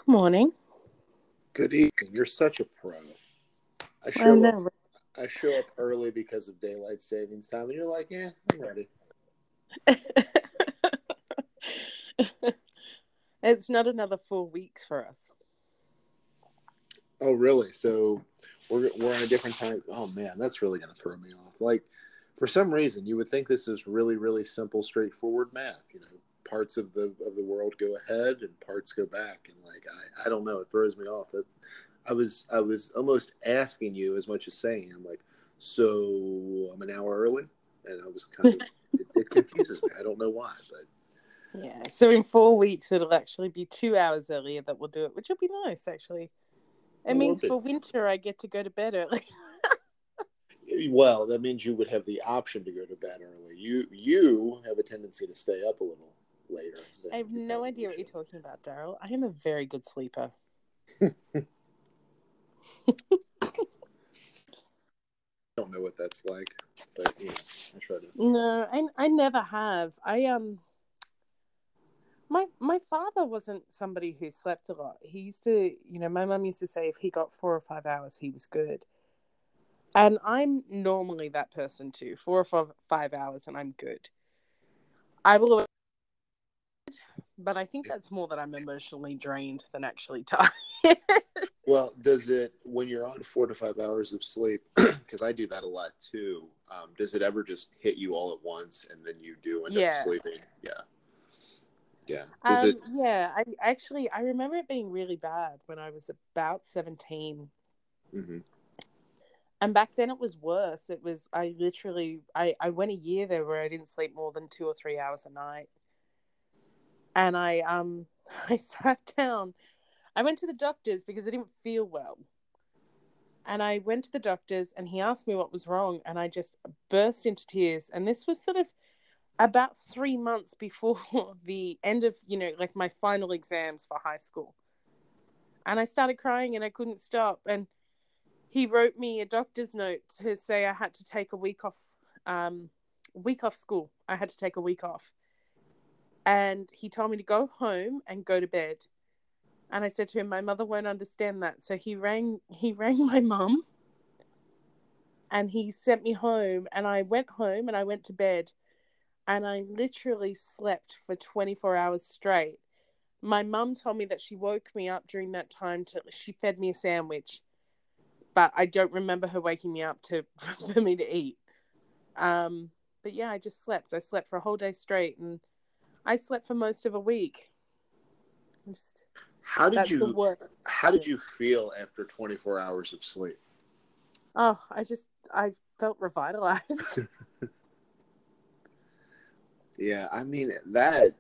Good morning. Good evening. You're such a pro. I I show up know. I show up early because of daylight savings time and you're like, "Yeah, I'm ready." It's not another 4 weeks for us. Oh, really? So we're on a different time. Oh man, that's really going to throw me off. Like for some reason, you would think this is really really simple straightforward math, parts of the world go ahead and parts go back and like I don't know, it throws me off. That I was almost asking you as much as saying I'm like, "So, I'm an hour early?" And I was kind of it confuses me. I don't know why, but Yeah. So in 4 weeks, it'll actually be 2 hours earlier that we'll do it, which will be nice, actually. It I love means it. for winter, I get to go to bed early. Well, that means you would have the option to go to bed early. You have a tendency to stay up a little later I than have you no probably idea what you're should. talking about, Daryl. I am a very good sleeper. Don't know what that's like, but I try to. No, I never have. My father wasn't somebody who slept a lot. He used to, my mum used to say if he got 4 or 5 hours, he was good. And I'm normally that person too. 4 or 5 hours and I'm good. I will, but I think that's more that I'm emotionally drained than actually tired. Well, does it when you're on 4 to 5 hours of sleep? Because I do that a lot too. Does it ever just hit you all at once, and then you do end up Yeah. sleeping? Yeah, yeah. Does it? Yeah, I remember it being really bad when I was about 17. Mm-hmm. And back then it was worse. I went a year there where I didn't sleep more than 2 or 3 hours a night. And I sat down. I went to the doctors because I didn't feel well. And I went to the doctors and he asked me what was wrong. And I just burst into tears. And this was sort of about 3 months before the end of, like my final exams for high school. And I started crying and I couldn't stop. And he wrote me a doctor's note to say I had to take a week off school. I had to take a week off. And he told me to go home and go to bed. And I said to him, my mother won't understand that. So he rang my mum and he sent me home and I went home and I went to bed and I literally slept for 24 hours straight. My mum told me that she woke me up during that time she fed me a sandwich, but I don't remember her waking me up for me to eat. But yeah, I just slept. I slept for a whole day straight and I slept for most of a week. Just How did That's the you? worst. How did you feel after 24 hours of sleep? Oh, I felt revitalized. Yeah, I mean that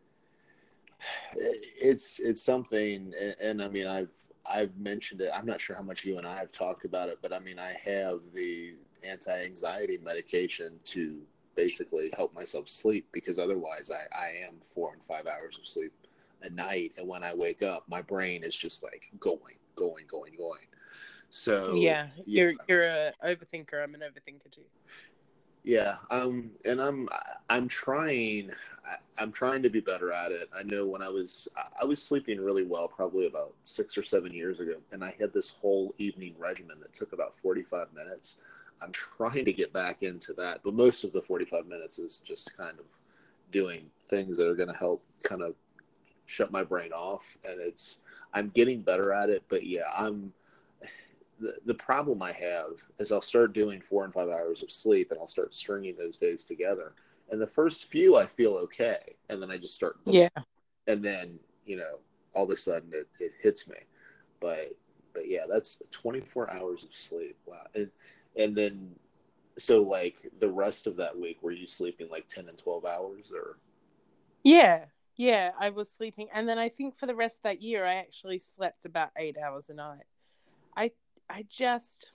it's something, and I mean I've mentioned it. I'm not sure how much you and I have talked about it, but I mean I have the anti-anxiety medication to basically help myself sleep because otherwise I am 4 and 5 hours of sleep a night, and when I wake up, my brain is just like going. So Yeah, yeah, you're a overthinker. I'm an overthinker too. yeah, and I'm trying, I'm trying to be better at it. I know when I was sleeping really well, probably about 6 or 7 years ago, and I had this whole evening regimen that took about 45 minutes. I'm trying to get back into that, but most of the 45 minutes is just kind of doing things that are going to help kind of shut my brain off, and I'm getting better at it. But yeah, the problem I have is I'll start doing 4 and 5 hours of sleep and I'll start stringing those days together. And the first few I feel okay. And then I just start, Yeah, and then, all of a sudden it hits me. But, but yeah, that's 24 hours of sleep. Wow. And then, so like the rest of that week, were you sleeping like 10 and 12 hours or? yeah, yeah. I was sleeping, and then I think for the rest of that year, I actually slept about 8 hours a night. I, I just,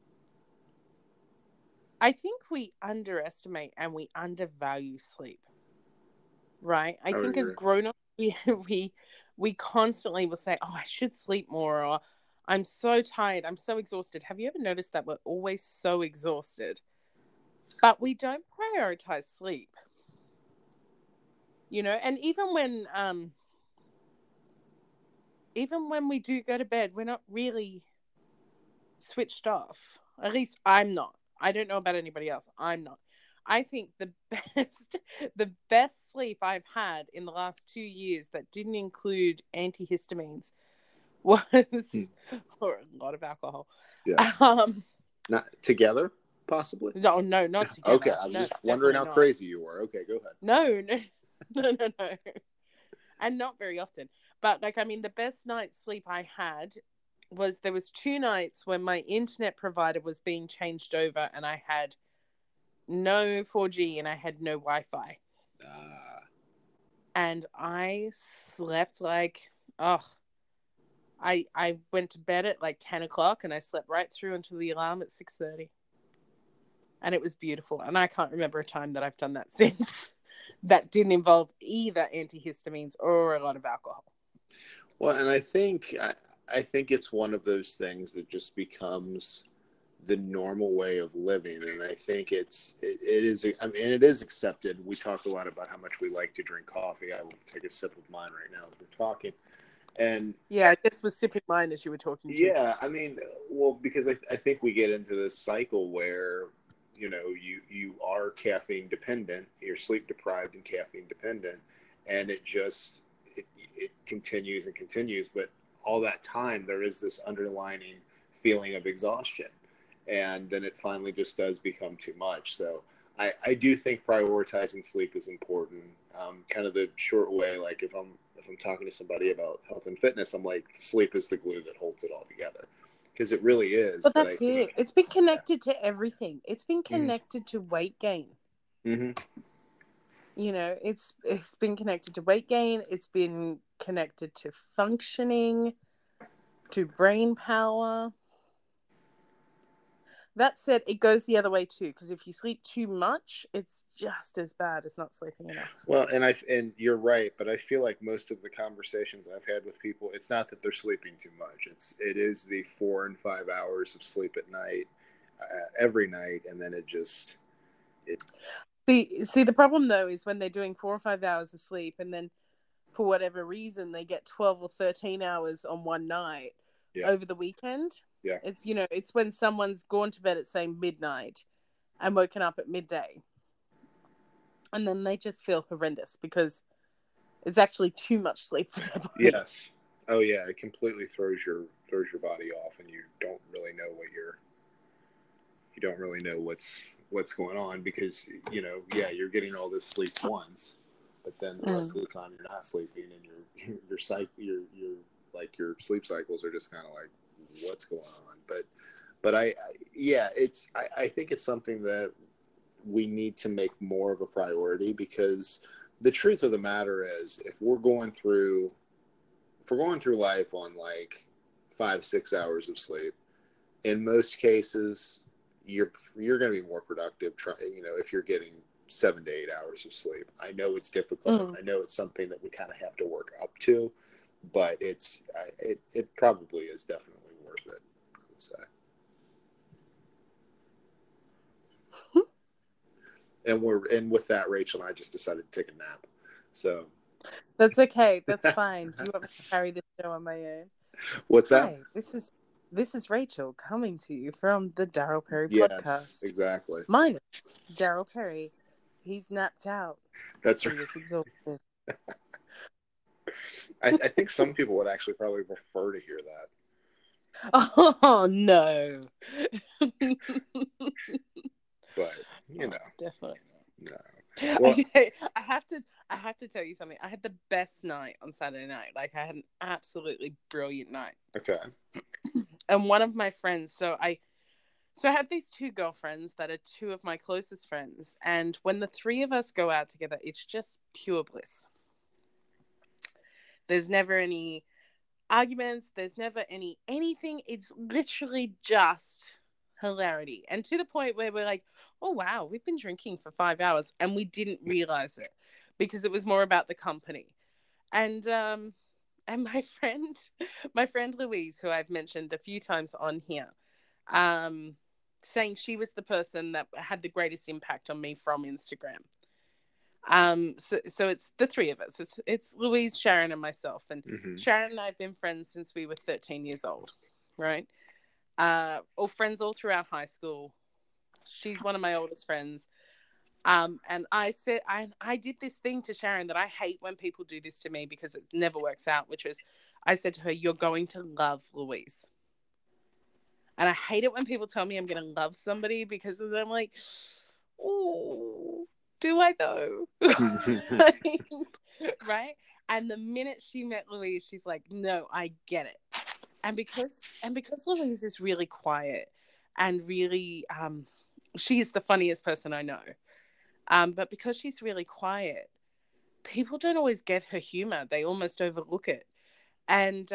I think we underestimate and we undervalue sleep. Right? I I would think as agree. grown-ups, we constantly will say, "Oh, I should sleep more," or "I'm so tired, I'm so exhausted." Have you ever noticed that we're always so exhausted, but we don't prioritize sleep? And even when even when we do go to bed, we're not really switched off. At least I'm not. I don't know about anybody else. I'm not. I think the best sleep I've had in the last 2 years that didn't include antihistamines was or a lot of alcohol. Yeah. Not together, possibly? No, not together. Okay, I was just wondering how crazy you were. Okay, go ahead. No. And not very often. But like, I mean, the best night's sleep I had was there was 2 nights when my internet provider was being changed over and I had no 4G and I had no Wi-Fi. And I slept like, I went to bed at like 10 o'clock and I slept right through until the alarm at 6:30. And it was beautiful. And I can't remember a time that I've done that since that didn't involve either antihistamines or a lot of alcohol. Well, and I think it's one of those things that just becomes the normal way of living, and I think it is. I mean, it is accepted. We talk a lot about how much we like to drink coffee. I will take a sip of mine right now as we're talking, and yeah, I just was sipping mine as you were talking. Yeah, I mean, well, because I think we get into this cycle where you are caffeine dependent, you're sleep deprived and caffeine dependent, and it continues and continues, but all that time there is this underlining feeling of exhaustion, and then it finally just does become too much. So I do think prioritizing sleep is important. Kind of the short way, like if I'm talking to somebody about health and fitness, I'm like, sleep is the glue that holds it all together, because it really is. But that's it. It's been connected to everything. It's been connected to weight gain. Mm-hmm. It's been connected to weight gain. It's been connected to functioning, to brain power. That said, it goes the other way too, because if you sleep too much, it's just as bad as not sleeping enough. Well, and you're right, but I feel like most of the conversations I've had with people, it's not that they're sleeping too much. It is the 4 and 5 hours of sleep at night, every night, and then See, the problem though is when they're doing 4 or 5 hours of sleep, and then for whatever reason they get 12 or 13 hours on one night over the weekend. Yeah. It's when someone's gone to bed at, say, midnight and woken up at midday. And then they just feel horrendous because it's actually too much sleep for their body. Yes. Oh yeah, it completely throws your body off, and you don't really know what's going on, because you're getting all this sleep once, but then the rest of the time you're not sleeping, and your sleep cycles are just kind of like, what's going on? But I think it's something that we need to make more of a priority, because the truth of the matter is, if we're going through life on like 5-6 hours of sleep, in most cases you're going to be more productive if you're getting 7 to 8 hours of sleep. I know it's difficult. I know it's something that we kind of have to work up to, but it probably is definitely worth it, I would say. And with that, Rachel and I just decided to take a nap. So that's okay. That's fine. Do you want me to carry this show on my own? What's that? Hi, this is Rachel coming to you from the Daryl Perry podcast. Yes, exactly. Minus Daryl Perry. He's napped out. That's right. He is exhausted. I think some people would actually probably prefer to hear that. Oh no. But definitely not. No. Well, I have to tell you something. I had the best night on Saturday night. Like, I had an absolutely brilliant night. Okay. And one of my friends, so I had these 2 girlfriends that are 2 of my closest friends, and when the 3 of us go out together, it's just pure bliss. There's never any arguments, there's never anything. It's literally just hilarity, and to the point where we're like, oh wow, we've been drinking for 5 hours, and we didn't realize it because it was more about the company. And my friend Louise, who I've mentioned a few times on here, saying she was the person that had the greatest impact on me from Instagram. So it's the three of us. It's Louise, Sharon, and myself. And Mm-hmm. Sharon and I have been friends since we were 13 years old, right? All friends all throughout high school. She's one of my oldest friends. And I said, I did this thing to Sharon that I hate when people do this to me because it never works out, which was, I said to her, "You're going to love Louise." And I hate it when people tell me I'm going to love somebody because then I'm like, oh, do I though? Right? And the minute she met Louise, she's like, no, I get it. And because Louise is really quiet and really, she is the funniest person I know. But because she's really quiet, people don't always get her humor. They almost overlook it. And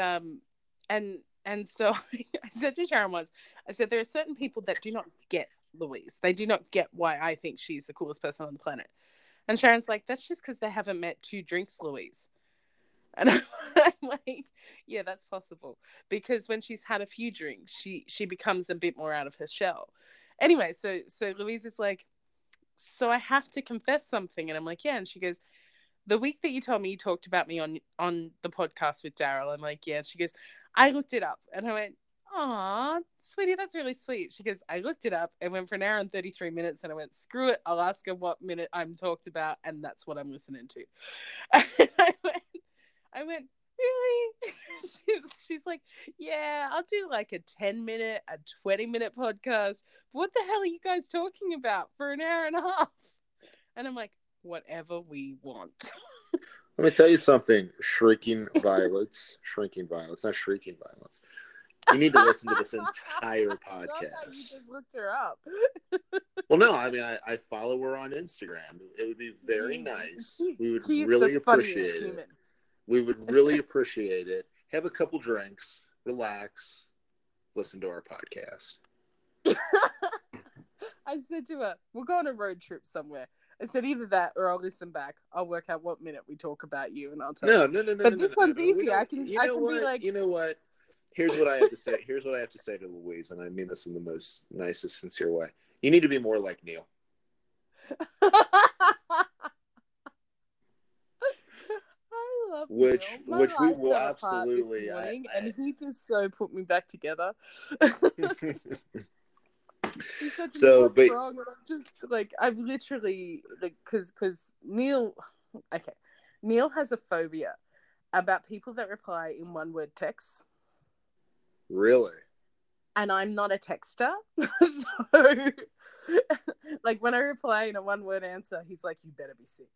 so I said to Sharon once, I said, there are certain people that do not get Louise. They do not get why I think she's the coolest person on the planet. And Sharon's like, that's just because they haven't met 2 drinks, Louise. And I'm like, yeah, that's possible. Because when she's had a few drinks, she becomes a bit more out of her shell. Anyway, so Louise is like, so I have to confess something. And I'm like, yeah. And she goes, the week that you told me you talked about me on the podcast with Daryl, I'm like, yeah. And she goes, I looked it up. And I went, aw, sweetie, that's really sweet. She goes, I looked it up and went for an hour and 33 minutes. And I went, screw it. I'll ask her what minute I'm talked about. And that's what I'm listening to. And I went, really? She's like, yeah, I'll do like a 10-minute, a 20-minute podcast. What the hell are you guys talking about for an hour and a half? And I'm like, whatever we want. Let me tell you something. Shrinking violets, not shrieking violence. You need to listen to this entire podcast. You just looked her up. Well, no, I mean, I follow her on Instagram. It would be very nice. We would She's really the appreciate it. human. We would really appreciate it. Have a couple drinks, relax, listen to our podcast. I said to her, we'll go on a road trip somewhere. I said either that or I'll listen back. I'll work out what minute we talk about you and I'll tell you. No. But this one's easy. I can be like, you know what? Here's what I have to say. Here's what I have to say to Louise, and I mean this in the most nicest, sincere way. You need to be more like Neil. Which we will absolutely. And he just so put me back together. He's such wrong, and I'm just like, I've literally like, because Neil has a phobia about people that reply in one-word texts. Really? And I'm not a texter, so like when I reply in a one-word answer, he's like, "You better be sick."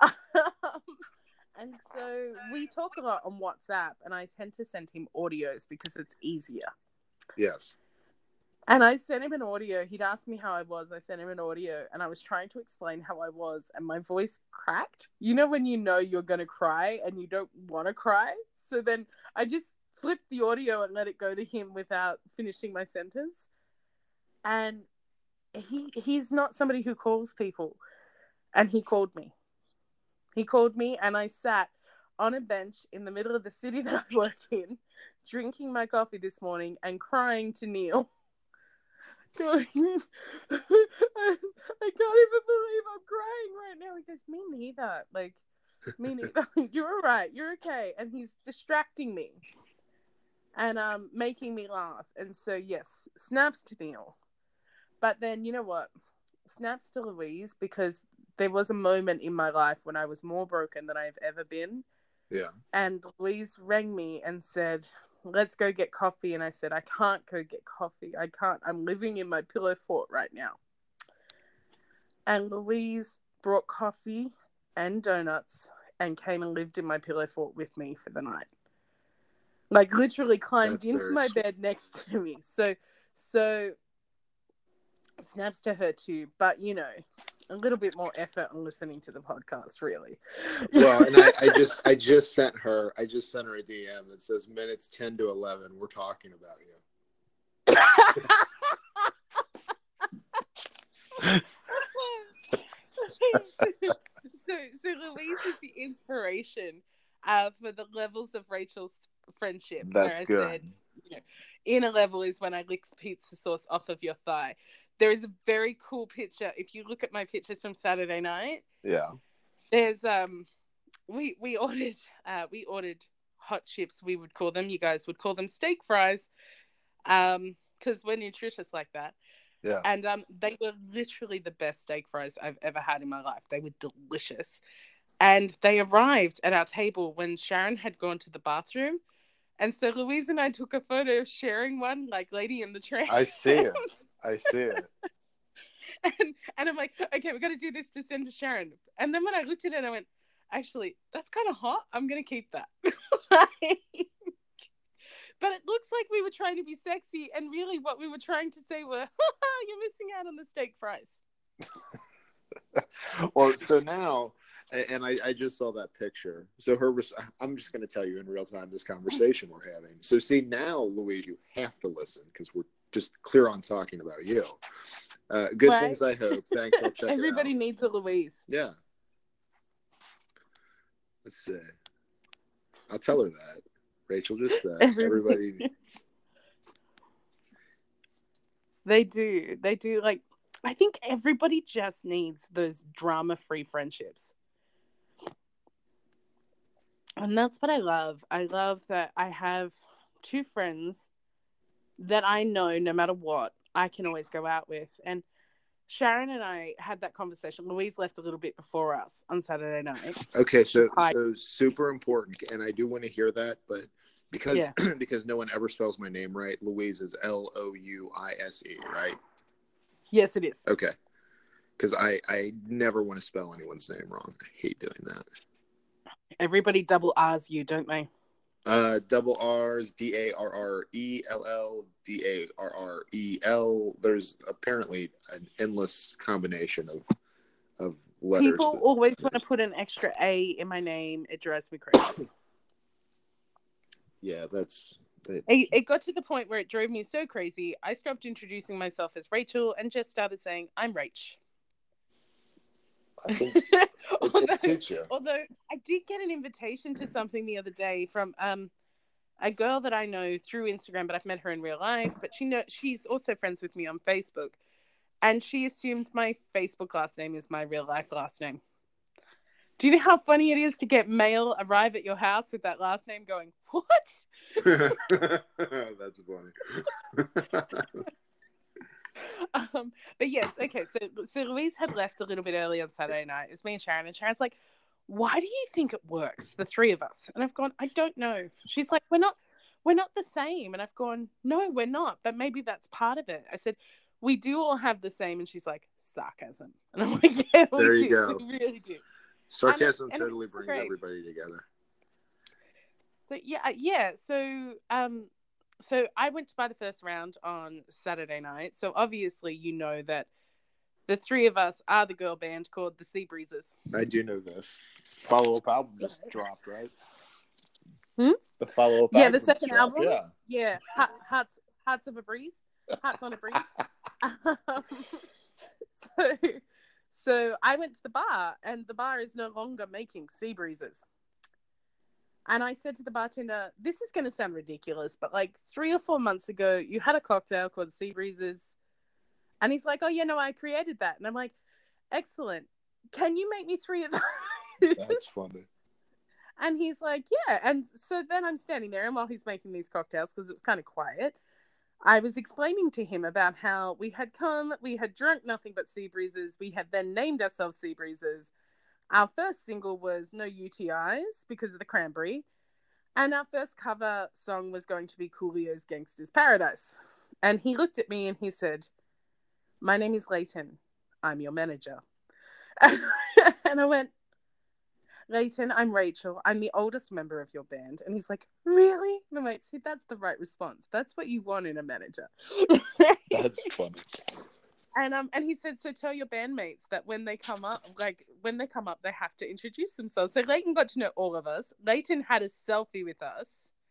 And so we talk a lot on WhatsApp, and I tend to send him audios because it's easier. Yes. And I sent him an audio. He'd asked me how I was. I sent him an audio, and I was trying to explain how I was, and my voice cracked. You know when you know you're going to cry and you don't want to cry? So then I just flipped the audio and let it go to him without finishing my sentence. And he's not somebody who calls people. And he called me. He called me, and I sat on a bench in the middle of the city that I work in, drinking my coffee this morning and crying to Neil. Going, I can't even believe I'm crying right now. He goes, me neither. Like, me neither. You're all right. You're okay. And he's distracting me and making me laugh. And so, yes, snaps to Neil. But then, you know what? Snaps to Louise, because there was a moment in my life when I was more broken than I've ever been. Yeah. And Louise rang me and said, let's go get coffee. And I said, I can't go get coffee. I can't. I'm living in my pillow fort right now. And Louise brought coffee and donuts and came and lived in my pillow fort with me for the night. Like, literally climbed into my bed next to me. So snaps to her too. But, you know, a little bit more effort on listening to the podcast, really. Well, and I just sent her a DM that says minutes 10 to 11. We're talking about you. So Louise is the inspiration for the levels of Rachel's friendship. That's good. Said, you know, in a level is when I lick pizza sauce off of your thigh. There is a very cool picture. If you look at my pictures from Saturday night, yeah, There's we ordered hot chips, we would call them. You guys would call them steak fries. Because we're nutritious like that. Yeah. And they were literally the best steak fries I've ever had in my life. They were delicious. And they arrived at our table when Sharon had gone to the bathroom. And so Louise and I took a photo of sharing one, like Lady in the Tramp. I see it. And I'm like, okay, we got to do this to send to Sharon. And then when I looked at it, I went, actually, that's kind of hot. I'm going to keep that. But it looks like we were trying to be sexy, and really what we were trying to say were, you're missing out on the steak fries. Well, so now, and I just saw that picture. So I'm just going to tell you in real time this conversation we're having. So see, now, Louise, you have to listen because we're just clear on talking about you. Good right? Things, I hope. Thanks, I'll check Everybody it out. needs a Louise. Yeah. Let's see. I'll tell her that. Rachel just said everybody. They do. Like, I think everybody just needs those drama-free friendships. And that's what I love. I love that I have two friends that I know no matter what, I can always go out with. And Sharon and I had that conversation. Louise left a little bit before us on Saturday night. Okay, so super important, and I do want to hear that, but because no one ever spells my name right, Louise is Louise, right? Yes, it is. Okay, because I never want to spell anyone's name wrong. I hate doing that. Everybody double R's you, don't they? Double R's, Darrell, Darrel. There's apparently an endless combination of letters. People always want to put an extra A in my name. It drives me crazy. Yeah, it got to the point where it drove me so crazy, I stopped introducing myself as Rachel and just started saying, I'm Rach. I think it suits you. Although I did get an invitation to something the other day from a girl that I know through Instagram, but I've met her in real life. But she's also friends with me on Facebook, and she assumed my Facebook last name is my real life last name. Do you know how funny it is to get mail arrive at your house with that last name going, what? That's funny. But yes, okay. So Louise had left a little bit early on Saturday night. It's me and Sharon, and Sharon's like, "Why do you think it works, the three of us?" And I've gone, "I don't know." She's like, "We're not the same." And I've gone, "No, we're not. But maybe that's part of it." I said, "We do all have the same," and she's like, "Sarcasm." And I'm like, "Yeah, there you go. We really do." Sarcasm totally brings everybody together. So yeah. So I went to buy the first round on Saturday night. So obviously, you know that the three of us are the girl band called the Sea Breezes. I do know this. Follow-up album just dropped, right? The follow-up album. Yeah, the second album. Yeah. Hearts of a Breeze. Hearts on a Breeze. So I went to the bar, and the bar is no longer making Sea Breezes. And I said to the bartender, this is going to sound ridiculous, but like 3 or 4 months ago, you had a cocktail called Sea Breezes. And he's like, oh, yeah, no, I created that. And I'm like, excellent. Can you make me 3 of those? That's funny. And he's like, yeah. And so then I'm standing there, and while he's making these cocktails, because it was kind of quiet, I was explaining to him about how we had drunk nothing but Sea Breezes. We had then named ourselves Sea Breezes. Our first single was No UTIs because of the cranberry. And our first cover song was going to be Coolio's Gangsta's Paradise. And he looked at me and he said, my name is Leighton. I'm your manager. And I went, Leighton, I'm Rachel. I'm the oldest member of your band. And he's like, really? And I'm like, see, that's the right response. That's what you want in a manager. That's funny. And he said, so tell your bandmates that when they come up, they have to introduce themselves. So Leighton got to know all of us. Leighton had a selfie with us.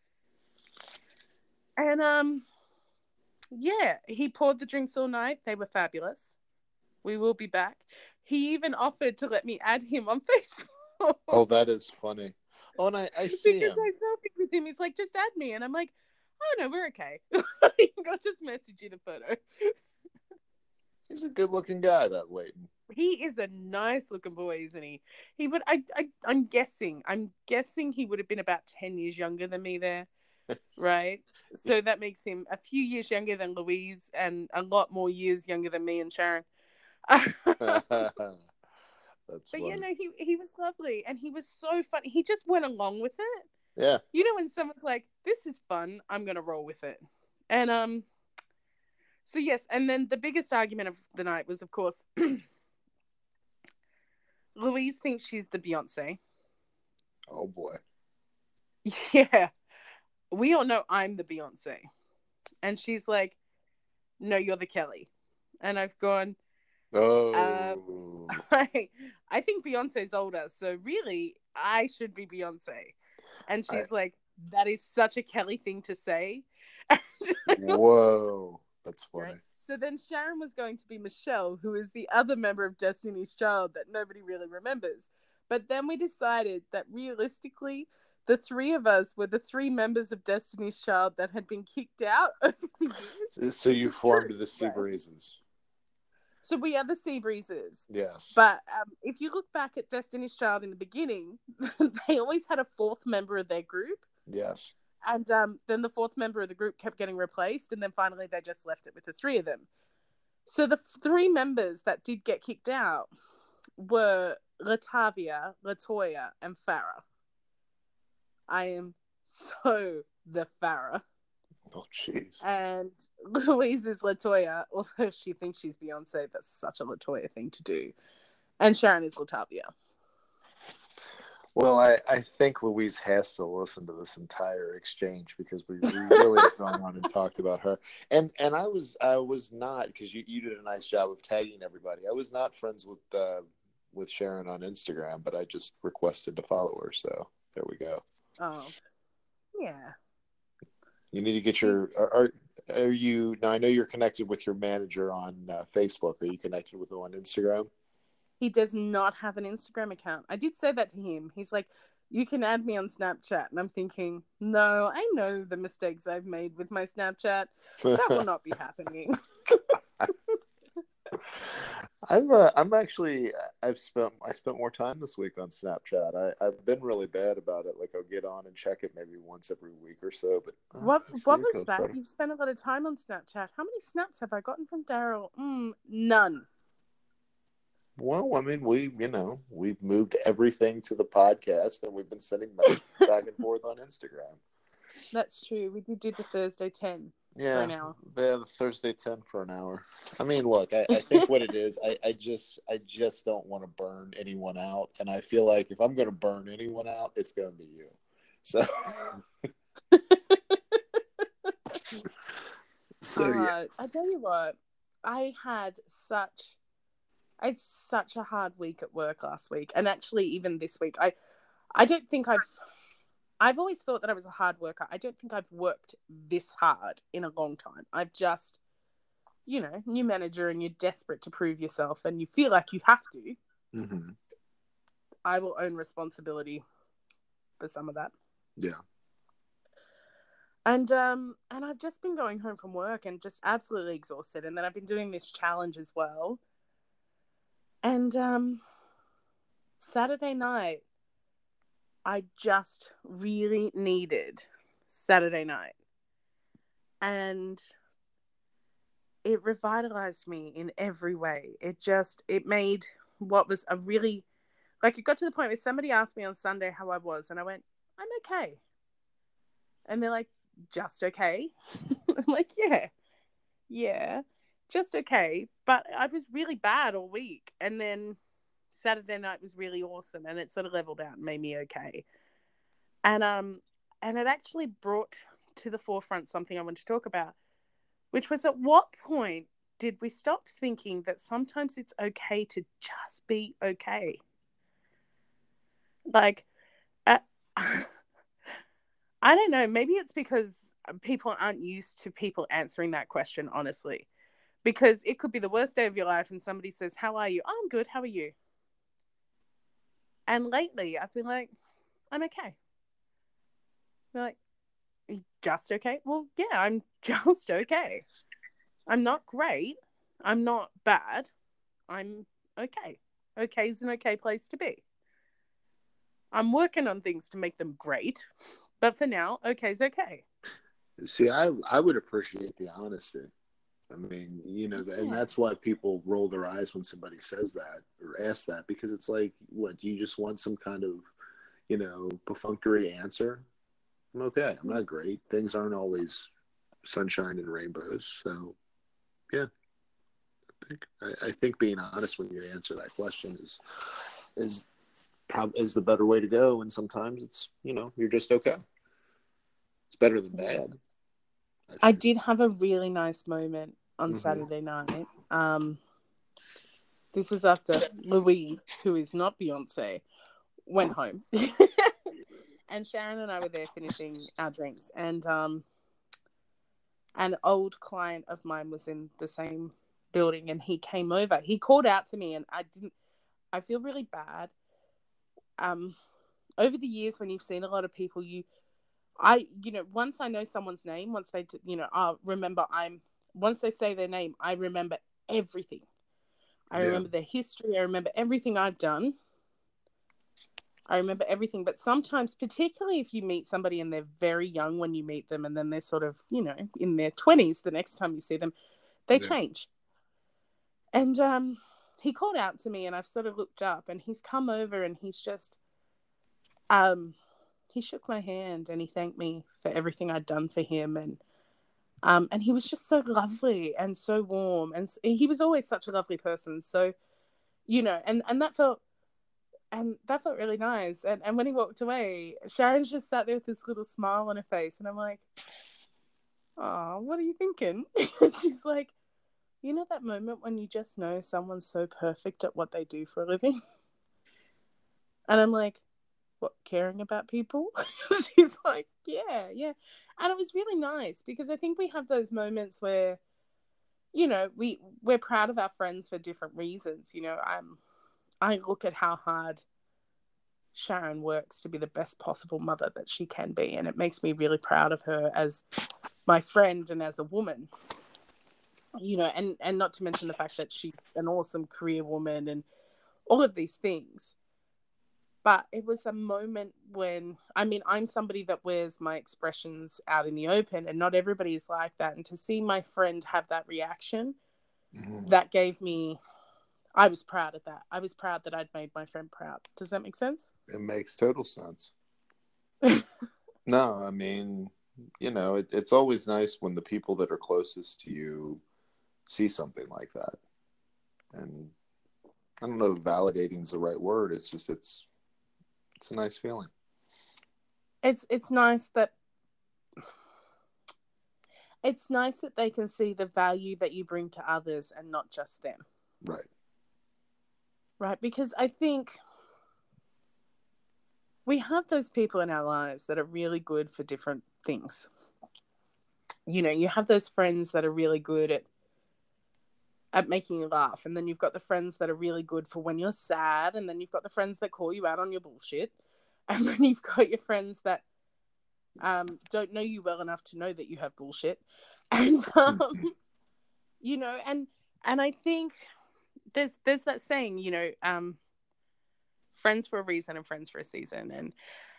And yeah, he poured the drinks all night. They were fabulous. We will be back. He even offered to let me add him on Facebook. Oh, that is funny. Oh, and I see because him. I selfied with him. He's like, just add me. And I'm like, oh, no, we're okay. I'll just message you the photo. He's a good-looking guy, that Leighton. He is a nice-looking boy, isn't he? He would. I'm guessing. I'm guessing he would have been about 10 years younger than me there, right? So that makes him a few years younger than Louise, and a lot more years younger than me and Sharon. That's But funny. he was lovely, and he was so funny. He just went along with it. Yeah. You know, when someone's like, "This is fun, I'm gonna roll with it," and so yes, and then the biggest argument of the night was, of course, Louise thinks she's the Beyonce. Oh boy. Yeah, we all know I'm the Beyonce, and she's like, "No, you're the Kelly," and I've gone, Oh. I think Beyonce's older, so really, I should be Beyonce. And she's like, that is such a Kelly thing to say. Whoa. That's funny. Right? So then Sharon was going to be Michelle, who is the other member of Destiny's Child that nobody really remembers. But then we decided that realistically, the three of us were the three members of Destiny's Child that had been kicked out over the years. So you formed the Sea Breezes. So we are the Sea Breezes. Yes. But if you look back at Destiny's Child in the beginning, they always had a fourth member of their group. Yes. And then the fourth member of the group kept getting replaced. And then finally they just left it with the three of them. So the three members that did get kicked out were Latavia, Latoya, and Farrah. I am so the Farrah. Oh, jeez. And Louise is Latoya, although she thinks she's Beyonce. That's such a Latoya thing to do. And Sharon is Latavia. Well, I think Louise has to listen to this entire exchange because we really have gone on and talked about her. And I was not, because you did a nice job of tagging everybody. I was not friends with Sharon on Instagram, but I just requested to follow her. So there we go. Oh, yeah. You need to get your. Are you now? I know you're connected with your manager on Facebook. Are you connected with him on Instagram? He does not have an Instagram account. I did say that to him. He's like, "You can add me on Snapchat," and I'm thinking, "No, I know the mistakes I've made with my Snapchat. That will not be happening." I spent more time this week on Snapchat. I've been really bad about it. Like I'll get on and check it maybe once every week or so. But what was that? Better. You've spent a lot of time on Snapchat. How many snaps have I gotten from Daryl? None. Well, I mean, we've moved everything to the podcast, and we've been sending back and forth on Instagram. That's true. We did do the Thursday 10 for an hour. The Thursday 10 for an hour. I mean, look, I think what it is, I just don't want to burn anyone out, and I feel like if I'm going to burn anyone out, it's going to be you. So, yeah. I tell you what, I had such a hard week at work last week, and actually even this week. I don't think I've always thought that I was a hard worker. I don't think I've worked this hard in a long time. I've just, new manager, and you're desperate to prove yourself, and you feel like you have to. Mm-hmm. I will own responsibility for some of that. Yeah. And I've just been going home from work and just absolutely exhausted, and then I've been doing this challenge as well. And Saturday night, I just really needed Saturday night. And it revitalized me in every way. It made what was a really, like, it got to the point where somebody asked me on Sunday how I was, and I went, I'm okay. And they're like, just okay? I'm like, yeah, just okay. But I was really bad all week. And then Saturday night was really awesome, and it sort of leveled out and made me okay. And it actually brought to the forefront something I want to talk about, which was, at what point did we stop thinking that sometimes it's okay to just be okay? Like, I don't know, maybe it's because people aren't used to people answering that question honestly. Because it could be the worst day of your life and somebody says, how are you? Oh, I'm good. How are you? And lately I've been like, I'm okay. They're like, are you just okay? Well, yeah, I'm just okay. I'm not great. I'm not bad. I'm okay. Okay is an okay place to be. I'm working on things to make them great, but for now, okay is okay. See, I would appreciate the honesty. I mean, and Yeah. that's why people roll their eyes when somebody says that or asks that, because it's like, what, do you just want some kind of, perfunctory answer? I'm okay. I'm not great. Things aren't always sunshine and rainbows. So, yeah, I think being honest when you answer that question is is the better way to go. And sometimes it's, you're just okay. It's better than bad, I I think. did have a really nice moment on Mm-hmm. Saturday night. This was after Louise, who is not Beyonce, went home. And Sharon and I were there finishing our drinks. And an old client of mine was in the same building, and he came over. He called out to me, and I feel really bad. Over the years, when you've seen a lot of people, once I know someone's name, once they, once they say their name, I remember everything. I Yeah. remember their history. I remember everything I've done. I remember everything. But sometimes, particularly if you meet somebody and they're very young when you meet them, and then they're sort of, in their 20s, the next time you see them, they change. And he called out to me, and I've sort of looked up, and he's come over, and he's just, he shook my hand, and he thanked me for everything I'd done for him. And he was just so lovely and so warm. And he was always such a lovely person. So, and that felt really nice. And when he walked away, Sharon's just sat there with this little smile on her face. And I'm like, oh, what are you thinking? And she's like, that moment when you just know someone's so perfect at what they do for a living? And I'm like, what, caring about people? She's like, yeah. And it was really nice because I think we have those moments where, we're proud of our friends for different reasons. I look at how hard Sharon works to be the best possible mother that she can be, and it makes me really proud of her as my friend and as a woman. And not to mention the fact that she's an awesome career woman and all of these things. But it was a moment when, I'm somebody that wears my expressions out in the open, and not everybody is like that. And to see my friend have that reaction, that gave me, I was proud of that. I was proud that I'd made my friend proud. Does that make sense? It makes total sense. No, I mean, it's always nice when the people that are closest to you see something like that. And I don't know if validating is the right word. It's just, it's a nice feeling. It's nice that they can see the value that you bring to others and not just them. Right, because I think we have those people in our lives that are really good for different things. You have those friends that are really good at making you laugh, and then you've got the friends that are really good for when you're sad, and then you've got the friends that call you out on your bullshit, and then you've got your friends that don't know you well enough to know that you have bullshit, and and I think there's that saying, friends for a reason and friends for a season, and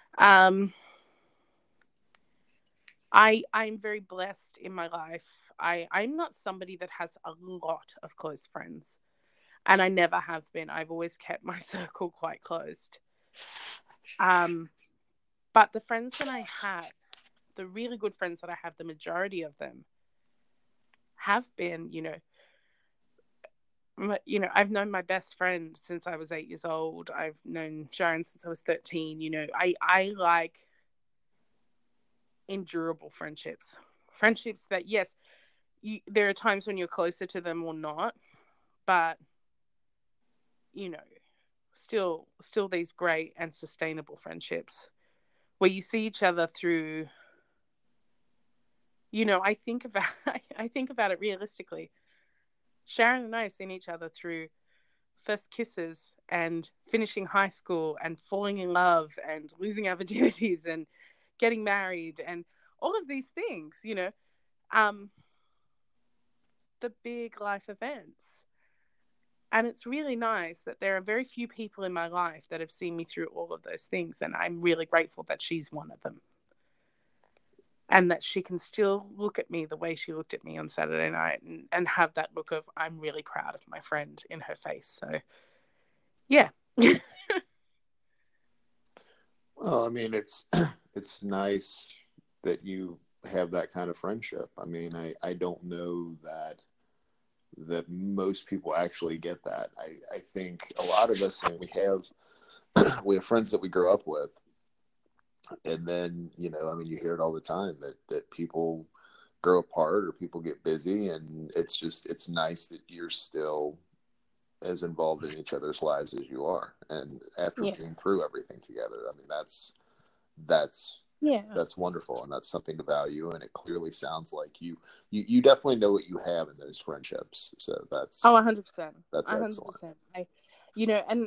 I'm very blessed in my life. I'm not somebody that has a lot of close friends, and I never have been. I've always kept my circle quite closed. But the friends that I have, the really good friends that I have, the majority of them have been, I've known my best friend since I was 8 years old. I've known Sharon since I was 13. I like endurable friendships that, yes, there are times when you're closer to them or not, but still these great and sustainable friendships where you see each other through, I think about it realistically. Sharon and I have seen each other through first kisses and finishing high school and falling in love and losing our virginities and getting married and all of these things, the big life events. And it's really nice that there are very few people in my life that have seen me through all of those things. And I'm really grateful that she's one of them. And that she can still look at me the way she looked at me on Saturday night and have that look of, I'm really proud of my friend in her face. So, yeah. Well, I mean, it's nice that you have that kind of friendship. I mean, I don't know that most people actually get that. I think a lot of us, I mean, we have friends that we grew up with. And then, you know, I mean, you hear it all the time that people grow apart or people get busy, and it's nice that you're still as involved in each other's lives as you are. And after being through everything together, I mean, that's wonderful, and that's something to value. And it clearly sounds like you definitely know what you have in those friendships. So that's 100%. That's 100%. excellent. And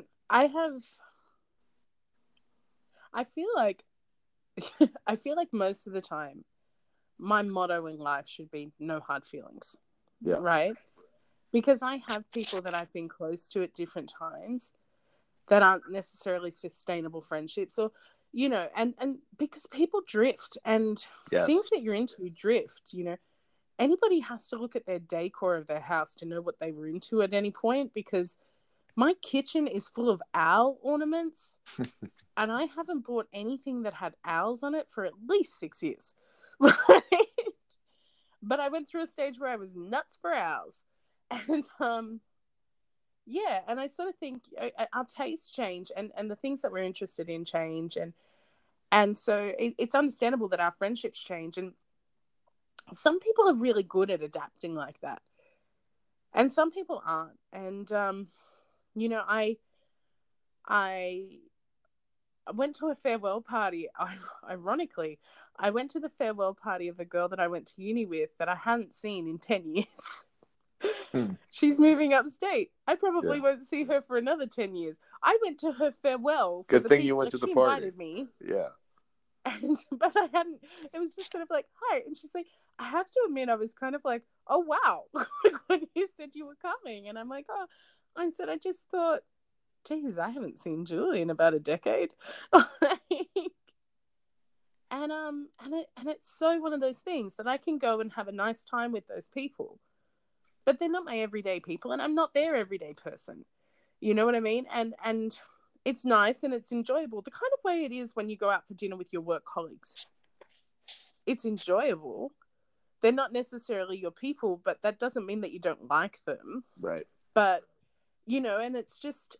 I feel like most of the time my motto in life should be no hard feelings. Yeah. Right? Because I have people that I've been close to at different times that aren't necessarily sustainable friendships, or, you know, and because people drift, and things that you're into drift, you know. Anybody has to look at their decor of their house to know what they were into at any point, because my kitchen is full of owl ornaments and I haven't bought anything that had owls on it for at least 6 years. Right? But I went through a stage where I was nuts for owls. And and I sort of think our tastes change, and the things that we're interested in change, and so it's understandable that our friendships change, and some people are really good at adapting like that, and some people aren't. And you know, I went to a farewell party. Ironically, I went to the farewell party of a girl that I went to uni with that I hadn't seen in 10 years. She's moving upstate. I probably won't see her for another 10 years. I went to her farewell. Good thing you went to the party. She invited me. Yeah. But I hadn't, it was just sort of like, hi. And she's like, I have to admit, I was kind of like, oh, wow. When you said you were coming. And I'm like, oh, I said, I just thought, geez, I haven't seen Julie in about a decade. And it's so one of those things that I can go and have a nice time with those people, but they're not my everyday people, and I'm not their everyday person. You know what I mean? And it's nice and it's enjoyable. The kind of way it is when you go out for dinner with your work colleagues. It's enjoyable. They're not necessarily your people, but that doesn't mean that you don't like them. Right. But, you know, and it's just,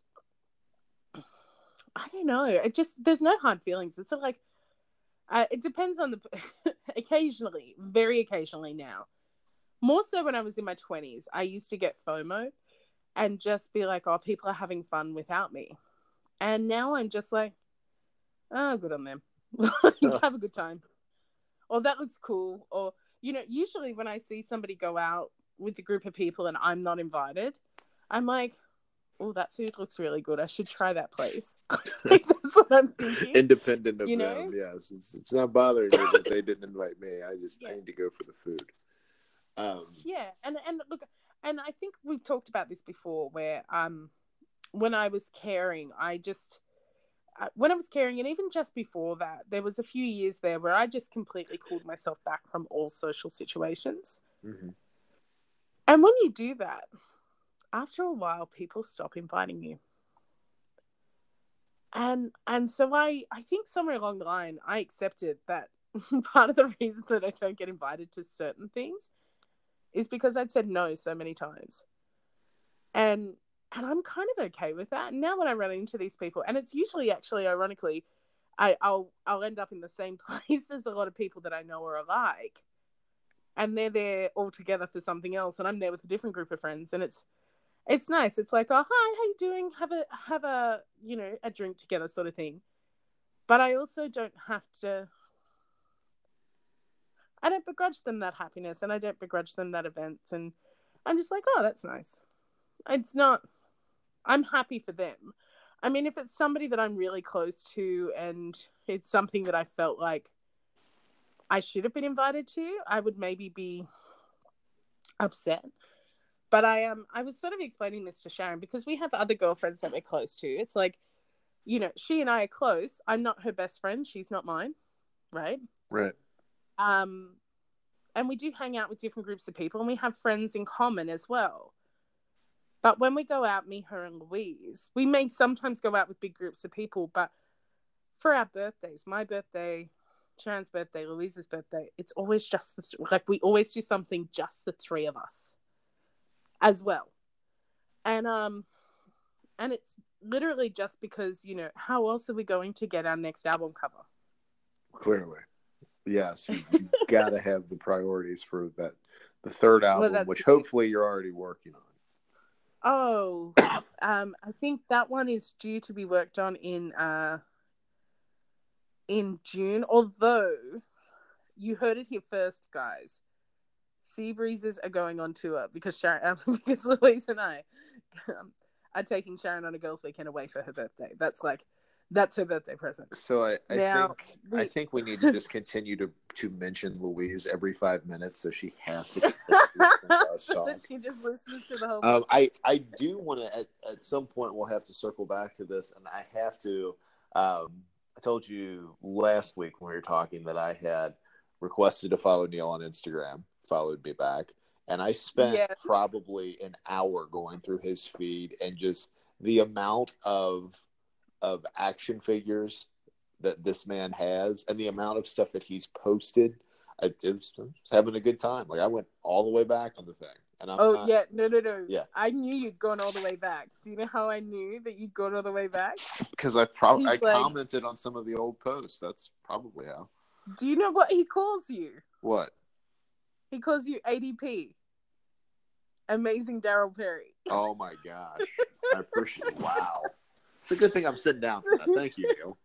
I don't know. There's no hard feelings. It's like, it depends on occasionally, very occasionally now. More so when I was in my 20s, I used to get FOMO and just be like, oh, people are having fun without me. And now I'm just like, oh, good on them. Have a good time. Or that looks cool. Or, you know, usually when I see somebody go out with a group of people and I'm not invited, I'm like, oh, that food looks really good. I should try that place. Like, that's what I'm thinking. Independent of them, yes. It's not bothering me that they didn't invite me. I need to go for the food. And look, and I think we've talked about this before, where when I was caring, and even just before that, there was a few years there where I just completely pulled myself back from all social situations. Mm-hmm. And when you do that, after a while, people stop inviting you. And so I think somewhere along the line, I accepted that part of the reason that I don't get invited to certain things is because I'd said no so many times. And I'm kind of okay with that. And now when I run into these people, and it's usually actually, ironically, I'll end up in the same place as a lot of people that I know are alike. And they're there all together for something else. And I'm there with a different group of friends. And it's nice. It's like, oh, hi, how you doing? Have a, you know, a drink together sort of thing. But I also don't begrudge them that happiness, and I don't begrudge them that event. And I'm just like, oh, that's nice. I'm happy for them. I mean, if it's somebody that I'm really close to and it's something that I felt like I should have been invited to, I would maybe be upset. But I was sort of explaining this to Sharon because we have other girlfriends that we're close to. It's like, you know, she and I are close. I'm not her best friend. She's not mine. Right. Right. And we do hang out with different groups of people and we have friends in common as well. But when we go out, me, her, and Louise, we may sometimes go out with big groups of people. But for our birthdays, my birthday, Sharon's birthday, Louise's birthday, it's always just like we always do something just the three of us as well. And it's literally just because, you know, how else are we going to get our next album cover? Clearly. Yes, you got to have the priorities for that, the third album, which hopefully you're already working on. Oh, I think that one is due to be worked on in June. Although you heard it here first, guys. Sea Breezes are going on tour because because Louise and I are taking Sharon on a girls' weekend away for her birthday. That's her birthday present. So I think we need to just continue to mention Louise every 5 minutes, so she has to. So that she just listens to the whole. I do want to at some point we'll have to circle back to this, and I have to. I told you last week when we were talking that I had requested to follow Neil on Instagram. Followed me back, and I spent probably an hour going through his feed, and just the amount of action figures that this man has and the amount of stuff that he's posted, I was having a good time. Like I went all the way back on the thing. And no. Yeah. I knew you'd gone all the way back. Do you know how I knew that you'd gone all the way back? Because I commented on some of the old posts. That's probably how. Do you know what he calls you? What? He calls you ADP. Amazing Daryl Perry. Oh my gosh. I appreciate it. Wow. It's a good thing I'm sitting down for that. Thank you, Neil.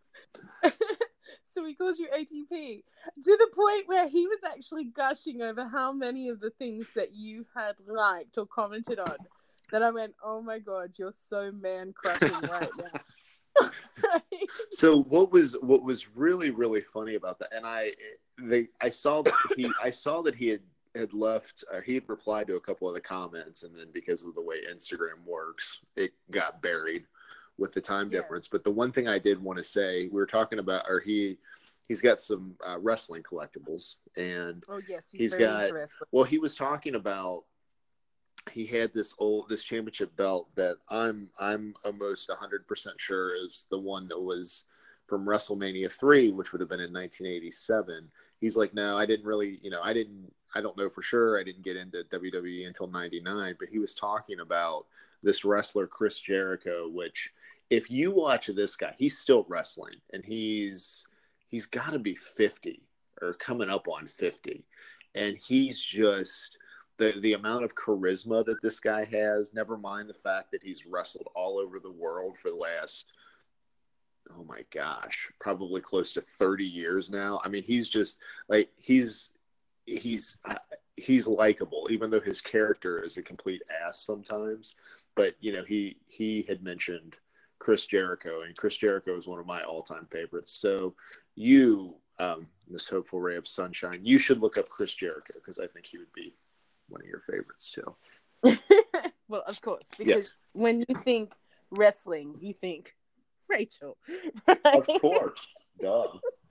So he calls you ATP to the point where he was actually gushing over how many of the things that you had liked or commented on that I went, oh my God, you're so man crushing right now. So what was really, really funny about that, and I saw that he had left, or he had replied to a couple of the comments, and then because of the way Instagram works, it got buried with the time difference. But the one thing I did want to say, we were talking about, or he's got some wrestling collectibles, and he's got. Well, he was talking about. He had this championship belt that I'm almost 100% sure is the one that was from WrestleMania 3, which would have been in 1987. He's like, no, I didn't really, I don't know for sure. I didn't get into WWE until 99, but he was talking about this wrestler, Chris Jericho, which if you watch this guy, he's still wrestling, and he's got to be 50 or coming up on 50. And he's just, the amount of charisma that this guy has, never mind the fact that he's wrestled all over the world for the last, oh my gosh, probably close to 30 years now. I mean, he's just like, he's likable, even though his character is a complete ass sometimes. But, he had mentioned Chris Jericho, and Chris Jericho is one of my all-time favorites. So you, Miss Hopeful Ray of Sunshine, you should look up Chris Jericho, because I think he would be one of your favorites too. Well, of course, because when you think wrestling, you think Rachel. Right? Of course. Duh.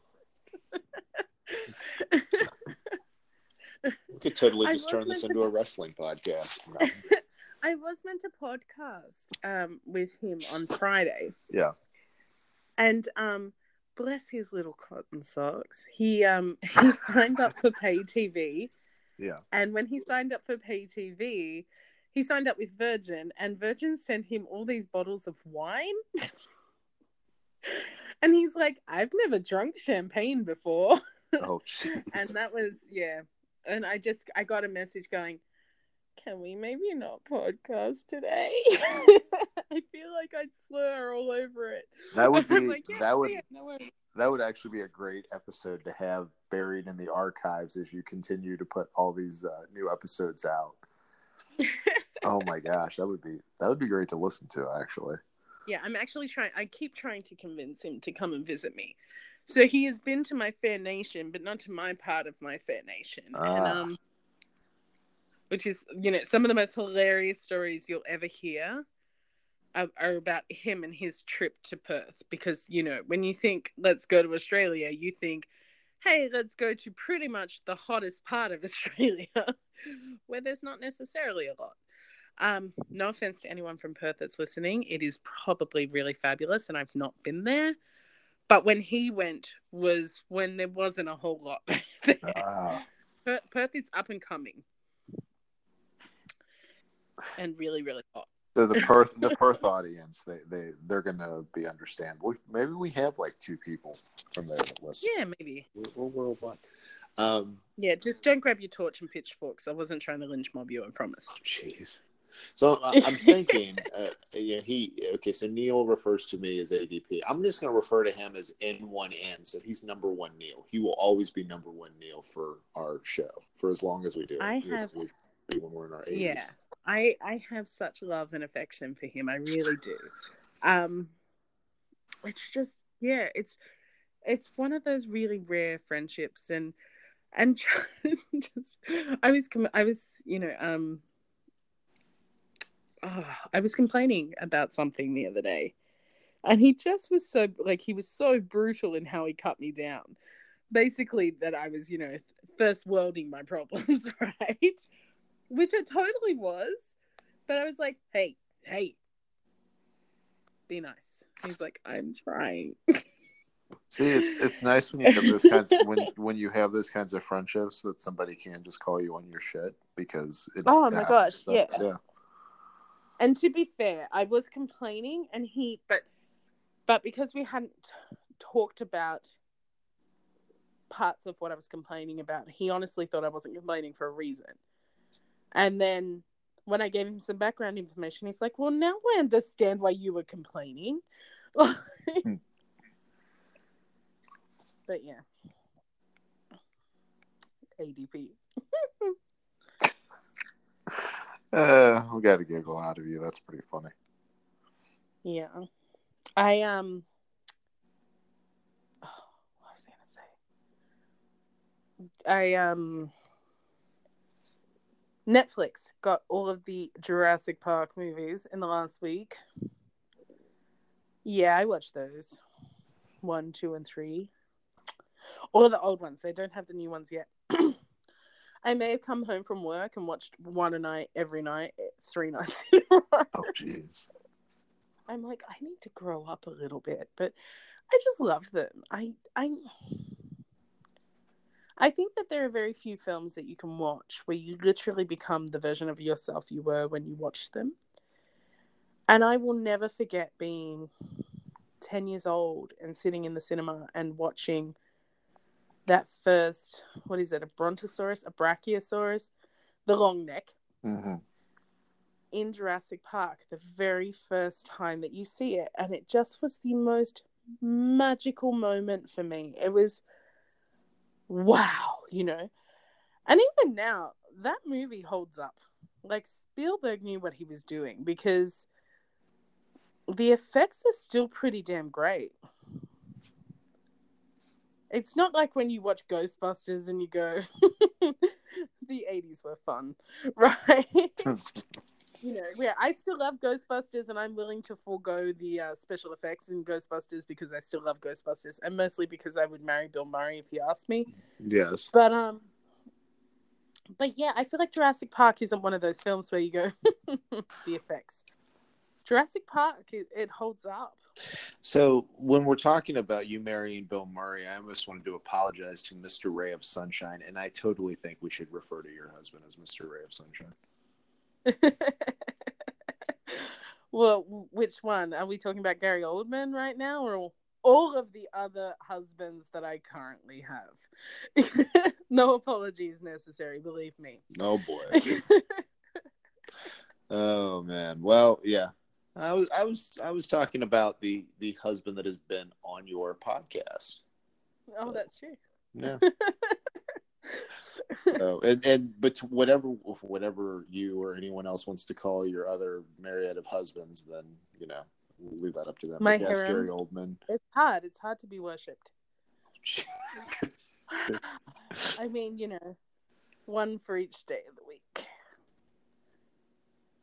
We could totally just turn this into a wrestling podcast. I was meant to podcast with him on Friday. Yeah. And bless his little cotton socks. He signed up for pay TV. Yeah. And when he signed up for pay TV, he signed up with Virgin, and Virgin sent him all these bottles of wine. And he's like, I've never drunk champagne before. Oh, jeez. And that was, And I got a message going, can we maybe not podcast today? I feel like I'd slur all over it. That would be, like, that would actually be a great episode to have buried in the archives as you continue to put all these new episodes out. Oh my gosh, that would be great to listen to, actually. Yeah, I'm actually I keep trying to convince him to come and visit me. So he has been to my Fair Nation, but not to my part of my Fair Nation. And which is, some of the most hilarious stories you'll ever hear are about him and his trip to Perth. Because, when you think, let's go to Australia, you think, hey, let's go to pretty much the hottest part of Australia, where there's not necessarily a lot. No offense to anyone from Perth that's listening. It is probably really fabulous, and I've not been there. But when he went was when there wasn't a whole lot there. Perth is up and coming. And really, really hot. So the Perth audience, they're gonna be understandable. Maybe we have like 2 people from there that listen. Yeah, maybe. We're worldwide. Yeah, just don't grab your torch and pitchforks. I wasn't trying to lynch mob you, I promise. Oh, jeez. So I'm thinking, so Neil refers to me as ADP. I'm just going to refer to him as N1N. So he's number 1 Neil. He will always be number 1 Neil for our show for as long as we do it. When we're in our 80s. Yeah, I have such love and affection for him. I really do. It's just, it's one of those really rare friendships, and just I was I was complaining about something the other day, and he just was he was so brutal in how he cut me down. Basically, that I was, first worlding my problems, right? Which it totally was. But I was like, hey, be nice. He's like, I'm trying. See, it's nice when you have those kinds when you have those kinds of friendships that somebody can just call you on your shit because my gosh, yeah. And to be fair, I was complaining, and but because we hadn't talked about parts of what I was complaining about, he honestly thought I wasn't complaining for a reason. And then when I gave him some background information, he's like, well, now I understand why you were complaining. But yeah. ADP. We got a giggle out of you. That's pretty funny. Yeah. What was I gonna say? Netflix got all of the Jurassic Park movies in the last week. Yeah, I watched those. 1, 2, and 3. All the old ones. They don't have the new ones yet. I may have come home from work and watched one a night every night, 3 nights in a row. Oh, jeez. I'm like, I need to grow up a little bit, but I just love them. I think that there are very few films that you can watch where you literally become the version of yourself you were when you watched them. And I will never forget being 10 years old and sitting in the cinema and watching that first, what is it, a brontosaurus, a brachiosaurus, the long neck, in Jurassic Park, the very first time that you see it. And it just was the most magical moment for me. It was, wow, And even now, that movie holds up. Like, Spielberg knew what he was doing, because the effects are still pretty damn great. It's not like when you watch Ghostbusters and you go, the 80s were fun, right? I still love Ghostbusters, and I'm willing to forego the special effects in Ghostbusters because I still love Ghostbusters, and mostly because I would marry Bill Murray if you asked me. Yes. But yeah, I feel like Jurassic Park isn't one of those films where you go, the effects. Jurassic Park, it holds up. So when we're talking about you marrying Bill Murray, I almost wanted to apologize to Mr. Ray of Sunshine, and I totally think we should refer to your husband as Mr. Ray of Sunshine. Well, which one? Are we talking about Gary Oldman right now, or all of the other husbands that I currently have? No apologies necessary, believe me. Oh boy. Oh man. Well, yeah. I was talking about the husband that has been on your podcast. Oh, that's true. Yeah. So, but whatever you or anyone else wants to call your other myriad of husbands, then we'll leave that up to them. My yes, harem. Gary Oldman. It's hard. It's hard to be worshipped. I mean, one for each day of the week.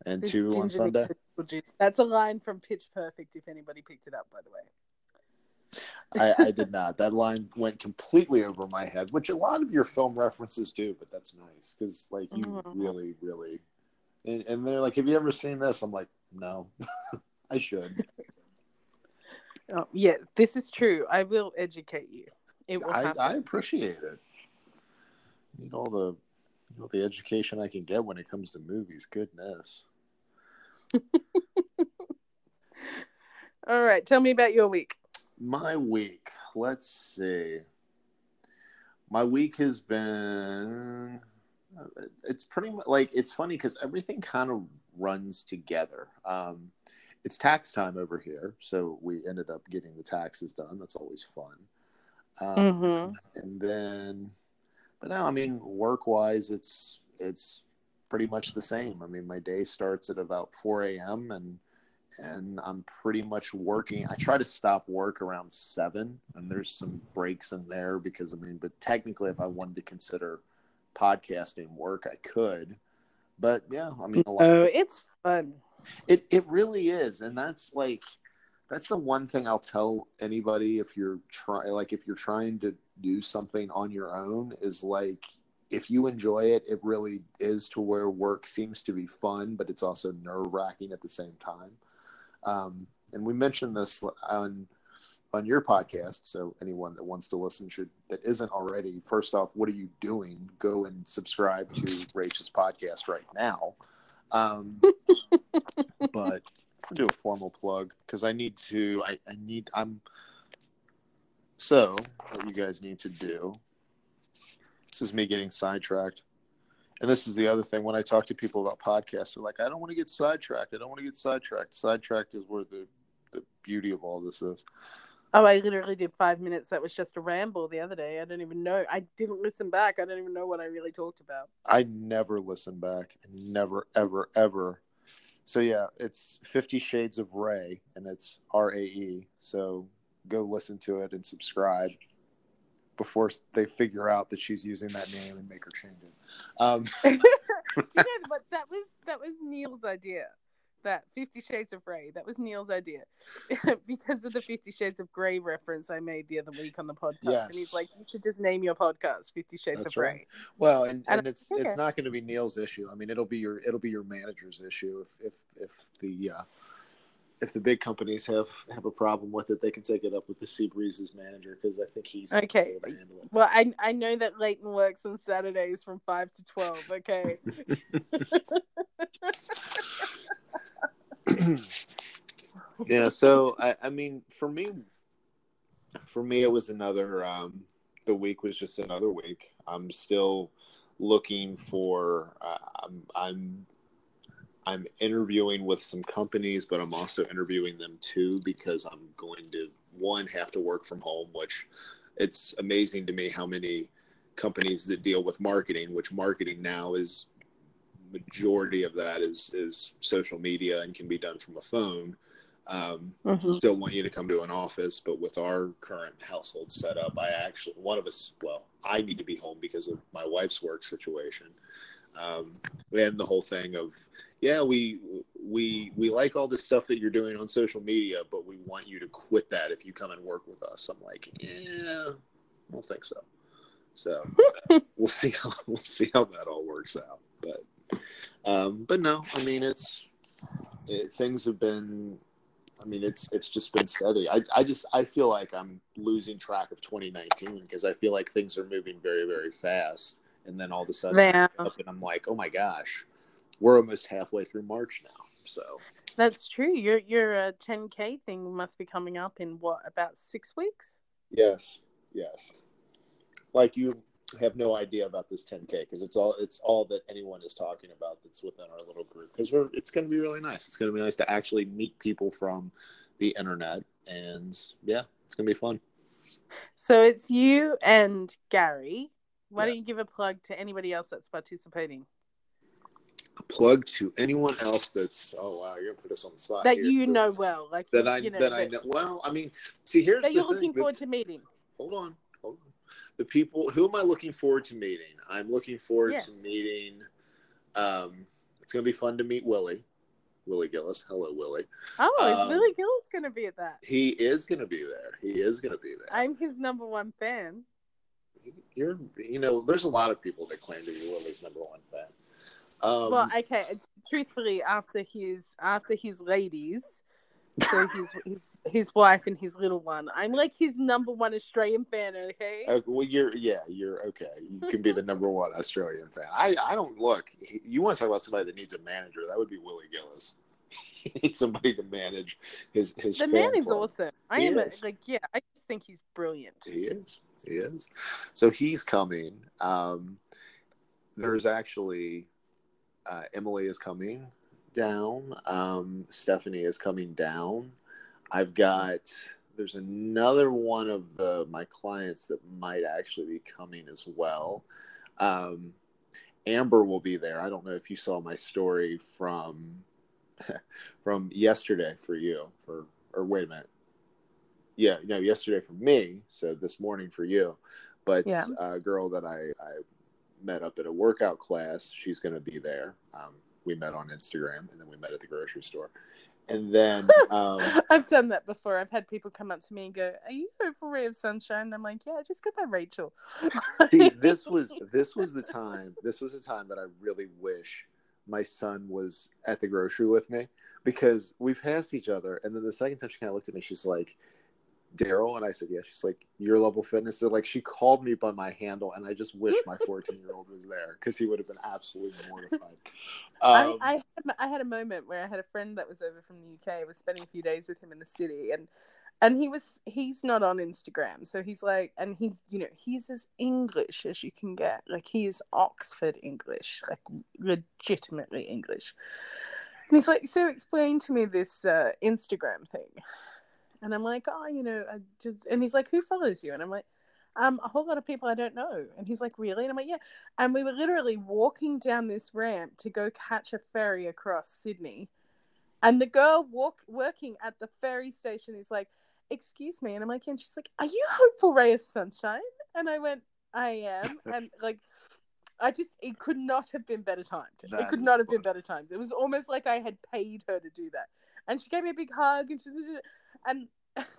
and This 2 on ginger Sunday. mixed with pickle juice. That's a line from Pitch Perfect. If anybody picked it up, by the way. I did not. That line went completely over my head, which a lot of your film references do, but that's nice because, like, you really, really. And they're like, "Have you ever seen this?" I'm like, "No, I should." Oh, yeah, this is true. I will educate you. It will happen. I appreciate it. Need all the education I can get when it comes to movies. Goodness. All right, tell me about your week. My week. Let's see. My week has been. It's pretty much like it's funny because everything kind of runs together. It's tax time over here, so we ended up getting the taxes done. That's always fun. And then, but now, I mean, work-wise, it's pretty much the same. I mean, my day starts at about 4 a.m. and I'm pretty much working. I try to stop work around 7, and there's some breaks in there because, I mean, but technically, if I wanted to consider podcasting work, I could. But yeah, I mean, It's fun. It really is, and that's the one thing I'll tell anybody if you're trying to do something on your own is like if you enjoy it, it really is to where work seems to be fun, but it's also nerve-wracking at the same time. And we mentioned this on your podcast, so anyone that wants to listen that isn't already, first off, what are you doing? Go and subscribe to Rachel's podcast right now. But I'll do a formal plug because I need to. So what you guys need to do. This is me getting sidetracked. And this is the other thing when I talk to people about podcasts, they're like, I don't want to get sidetracked. Sidetracked is where the beauty of all this is. Oh, I literally did 5 minutes. That was just a ramble the other day. I don't even know. I didn't listen back. I don't even know what I really talked about. I never listen back. Never, ever, ever. So yeah, it's 50 Shades of Ray, and it's RAE. So go listen to it and subscribe before they figure out that she's using that name and make her change it. But that was Neil's idea. That 50 Shades of Ray. That was Neil's idea. Because of the 50 Shades of Grey reference I made the other week on the podcast. Yes. And he's like, you should just name your podcast 50 Shades That's of right. Ray. Well, and it's not going to be Neil's issue. I mean, it'll be your manager's issue if the big companies have a problem with it, they can take it up with the Seabreeze's manager because I think he's okay. able to handle it. Well, I know that Leighton works on Saturdays from 5 to 12. Okay. Yeah. So I mean, for me, it was another. The week was just another week. I'm still looking for. I'm interviewing with some companies, but I'm also interviewing them too because I'm going to have to work from home, which it's amazing to me how many companies that deal with marketing, which marketing now is majority of that is social media and can be done from a phone. Still want you to come to an office, but with our current household setup, I need to be home because of my wife's work situation. And the whole thing of, yeah, we like all this stuff that you're doing on social media, but we want you to quit that if you come and work with us. I'm like, yeah, I don't think so. So we'll see how that all works out. But no, I mean, things have been. I mean, it's just been steady. I feel like I'm losing track of 2019 because I feel like things are moving very, very fast. And then all of a sudden, I look up and I'm like, oh my gosh, we're almost halfway through March now. So that's true. Your 10K thing must be coming up in what, about 6 weeks? Yes. Like you have no idea about this 10K because it's all that anyone is talking about that's within our little group. Because it's going to be really nice. It's going to be nice to actually meet people from the internet, and yeah, it's going to be fun. So it's you and Gary. Why don't you give a plug to anybody else that's participating? A plug to anyone else that's you're gonna put us on the spot that here. You know well, like that I know. Well, I mean, see, here's that the you're thing. looking forward to meeting. Hold on. The people who am I looking forward to meeting? I'm looking forward to meeting. It's gonna be fun to meet Willie. Willie Gillis. Hello, Willie. Oh, is Willie Gillis going to be at that? He is going to be there. He is going to be there. I'm his number one fan. There's a lot of people that claim to be Willie's number one fan. Well, okay. Truthfully, after his ladies, so his wife and his little one, I'm like his number one Australian fan. Okay. Well, you're okay. You can be the number one Australian fan. I don't look. You want to talk about somebody that needs a manager? That would be Willie Gillis. He needs somebody to manage his. The man is club. awesome. I just think he's brilliant. He is. So he's coming. There's actually Emily is coming down. Stephanie is coming down. There's another one of my clients that might actually be coming as well. Amber will be there. I don't know if you saw my story from yesterday for you, or wait a minute. Yeah, no, yesterday for me. So this morning for you. But a girl that I met up at a workout class, she's going to be there. We met on Instagram, and then we met at the grocery store. And then I've done that before. I've had people come up to me and go, "Are you hopeful ray of sunshine?" I'm like, "Yeah, just go by Rachel." See, this was the time that I really wish my son was at the grocery with me, because we passed each other, and then the second time she kind of looked at me, she's like, "Daryl," and I said, "Yeah." She's like, "Your Level Fitness." So like, she called me by my handle, and I just wish my 14-year-old was there, because he would have been absolutely mortified. I had a moment where I had a friend that was over from the UK. I was spending a few days with him in the city, and he's not on Instagram, so he's like, and he's as English as you can get. Like, he is Oxford English, like legitimately English. And he's like, "So explain to me this Instagram thing." And I'm like, and he's like, "Who follows you?" And I'm like, "A whole lot of people I don't know." And he's like, "Really?" And I'm like, "Yeah." And we were literally walking down this ramp to go catch a ferry across Sydney. And the girl working at the ferry station is like, "Excuse me." And I'm like, "Yeah." And she's like, "Are you hopeful ray of sunshine?" And I went, "I am." And like, it could not have been better timed. It could not have been better timed. It was almost like I had paid her to do that. And she gave me a big hug, and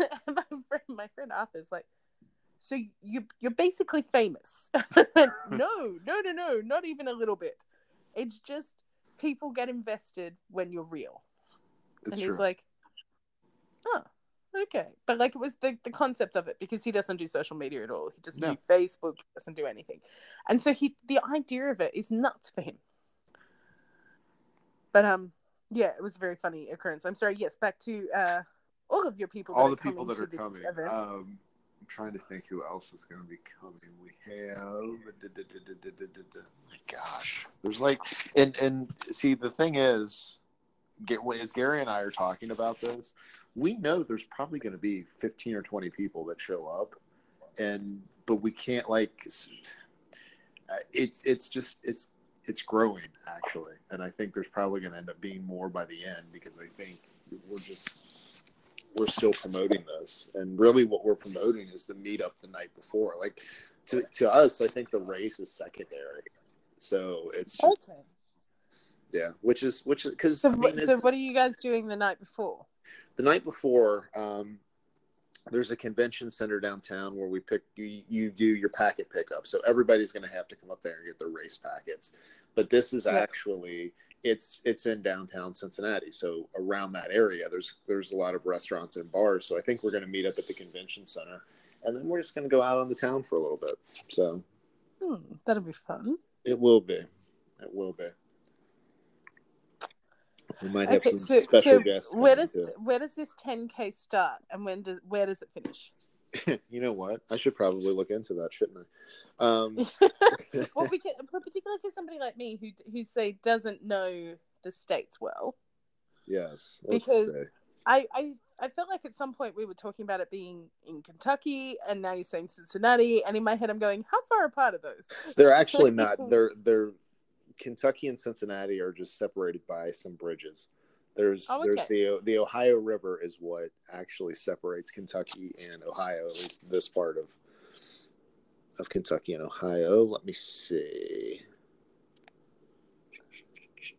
my friend Arthur's like, "So you're basically famous." No, not even a little bit. It's just people get invested when you're real. It's and true. He's like, "Oh, okay." But like, it was the concept of it, because he doesn't do social media at all. He doesn't do Facebook, doesn't do anything. And so the idea of it is nuts for him. But yeah, it was a very funny occurrence. I'm sorry, yes, back to all of your people All that the people that are coming. Event. I'm trying to think who else is going to be coming. We have, my gosh, there's like, and see, the thing is, as Gary and I are talking about this, we know there's probably going to be 15 or 20 people that show up, but we can't, like, it's growing, actually, and I think there's probably going to end up being more by the end, because I think we're still promoting this, and really what we're promoting is the meetup the night before. Like, to us, I think the race is secondary, so it's just okay. Yeah, which is because so what are you guys doing the night before? The night before, there's a convention center downtown where you do your packet pickup. So everybody's going to have to come up there and get their race packets. But this is actually it's in downtown Cincinnati. So around that area, there's a lot of restaurants and bars. So I think we're going to meet up at the convention center, and then we're just going to go out on the town for a little bit. So that'll be fun. It will be. It will be. We might have some special guests. Where does this 10K start, and where does it finish? You know what? I should probably look into that, shouldn't I? Well, particularly for somebody like me who say doesn't know the states well. Yes, because I felt like at some point we were talking about it being in Kentucky, and now you're saying Cincinnati, and in my head I'm going, how far apart are those? They're actually not. They're Kentucky and Cincinnati are just separated by some bridges. There's the Ohio River is what actually separates Kentucky and Ohio, at least this part of Kentucky and Ohio. Let me see.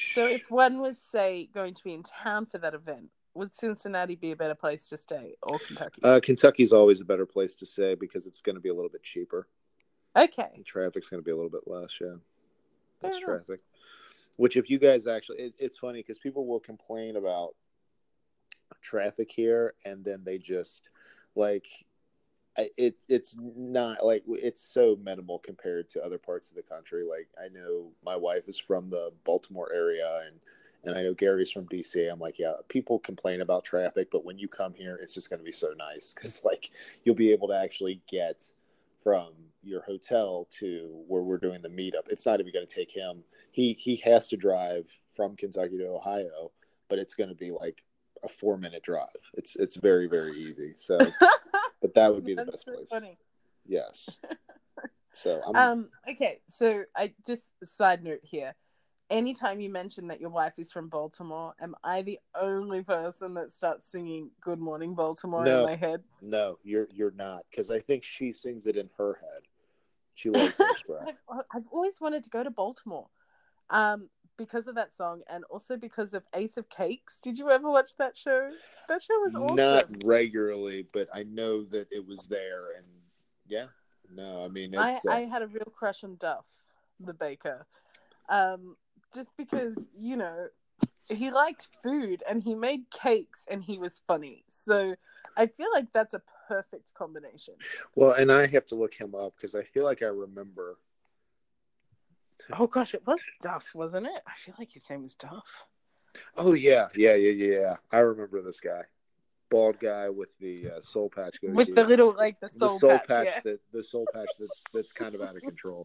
So if one was, say, going to be in town for that event, would Cincinnati be a better place to stay, or Kentucky? Kentucky's always a better place to stay because it's going to be a little bit cheaper. Okay. And traffic's going to be a little bit less, yeah. That's Fair enough. traffic. Which, if you guys actually, it's funny because people will complain about traffic here, and then they just like it's not like it's so minimal compared to other parts of the country. Like, I know my wife is from the Baltimore area, and I know Gary's from DC. I'm like, yeah, people complain about traffic, but when you come here, it's just going to be so nice because like you'll be able to actually get from your hotel to where we're doing the meetup. It's not even going to take him. He has to drive from Kentucky to Ohio, but it's going to be like a 4-minute drive. It's very, very easy. So, but that would be the best so place. Funny. Yes. So okay. So I just side note here. Anytime you mention that your wife is from Baltimore, am I the only person that starts singing "Good Morning Baltimore" in my head? No, you're not, because I think she sings it in her head. She loves Hairspray. I've always wanted to go to Baltimore, because of that song, and also because of Ace of Cakes. Did you ever watch that show? That show was awesome. Not regularly, but I know that it was there, and yeah, no, I mean, it's. I had a real crush on Duff, the baker, just because he liked food and he made cakes and he was funny. So I feel like that's a perfect combination. Well, and I have to look him up because I feel like I remember. Oh gosh, it was Duff, wasn't it? I feel like his name was Duff. Oh yeah. I remember this guy, bald guy with the soul patch goatee. With the little the soul patch. Yeah. The soul patch that's kind of out of control.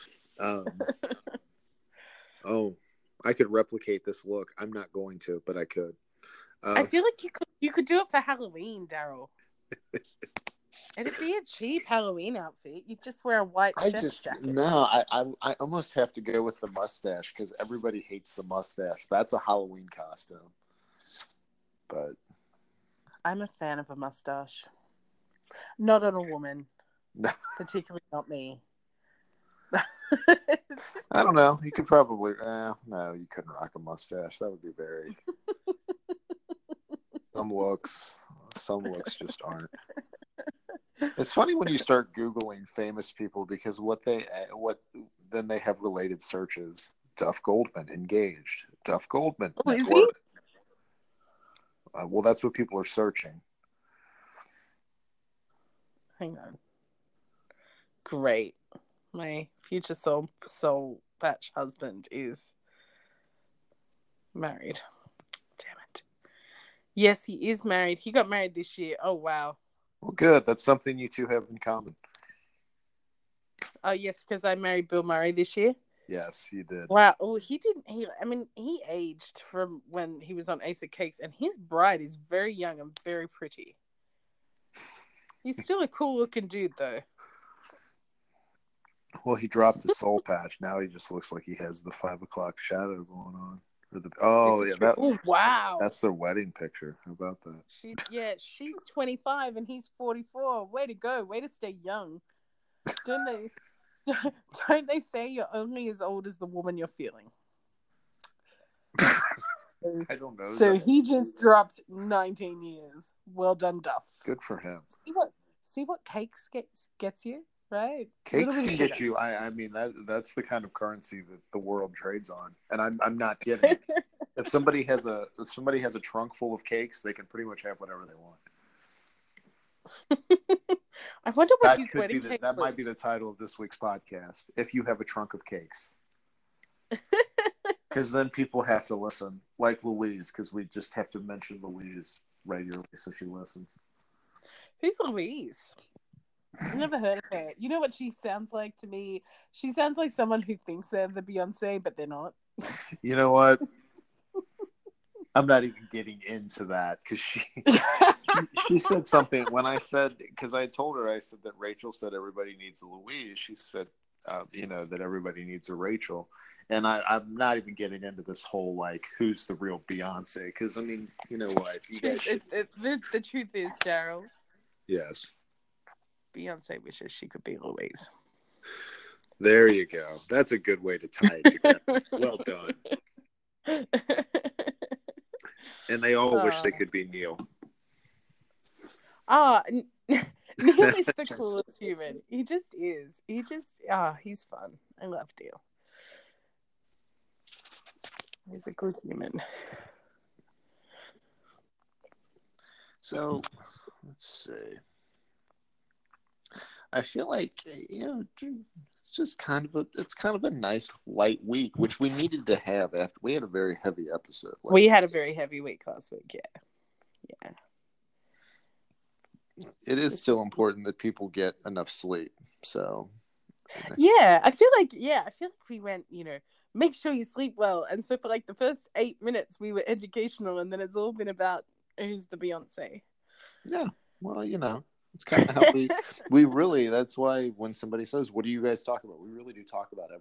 Oh, I could replicate this look. I'm not going to, but I could. I feel like you could do it for Halloween, Daryl. It'd be a cheap Halloween outfit. You just wear a white chef's jacket. No, I almost have to go with the mustache because everybody hates the mustache. That's a Halloween costume. But I'm a fan of a mustache. Not on a woman. No. Particularly not me. I don't know. You could probably... no, you couldn't rock a mustache. That would be very... Some looks just aren't. It's funny when you start Googling famous people because then they have related searches. Duff Goldman, engaged. Duff Goldman. Oh, is he? Well, that's what people are searching. Hang on. Great. My future soul patch husband is married. Damn it. Yes, he is married. He got married this year. Oh, wow. Well, good. That's something you two have in common. Oh, yes, because I married Bill Murray this year. Yes, you did. Wow. Oh, he aged from when he was on Ace of Cakes, and his bride is very young and very pretty. He's still a cool-looking dude, though. Well, he dropped the soul patch. Now he just looks like he has the 5 o'clock shadow going on. Oh, wow. That's their wedding picture. How about that? She's 25 and he's 44. Way to go. Way to stay young. Don't they say you're only as old as the woman you're feeling? I don't know. So he just dropped 19 years. Well done, Duff. Good for him. See what cakes gets you, right? Cakes can get you. I mean that's the kind of currency that the world trades on, and I'm not kidding. If somebody has a trunk full of cakes, they can pretty much have whatever they want. I wonder what his wedding cake was. That might be the title of this week's podcast. If you have a trunk of cakes, because then people have to listen, like Louise, because we just have to mention Louise regularly so she listens. Who's Louise? I've never heard of her. You know what she sounds like to me? She sounds like someone who thinks they're the Beyonce, but they're not. You know what? I'm not even getting into that because she said something when I said, because I told her, I said that Rachel said everybody needs a Louise. She said, that everybody needs a Rachel. And I'm not even getting into this whole, like, who's the real Beyonce? Because, I mean, you know what? The truth is, Daryl. Yes. Beyonce wishes she could be Louise. There you go. That's a good way to tie it together. Well done. And they all wish they could be Neil. Neil is the coolest human. He just is. He's fun. I love Neil. He's a good human. So, let's see. I feel like, it's just kind of a nice light week, which we needed to have after we had a very heavy episode. We had a very heavy week last week. Yeah. It is still important that people get enough sleep. So, yeah, I feel like we went, make sure you sleep well. And so for like the first 8 minutes, we were educational, and then it's all been about who's the Beyonce. Yeah, well, it's kind of how we really. That's why when somebody says, "What do you guys talk about?" We really do talk about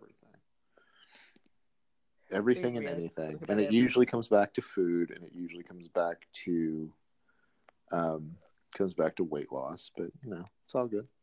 everything and anything, and it usually comes back to food, and it usually comes back to weight loss. But it's all good.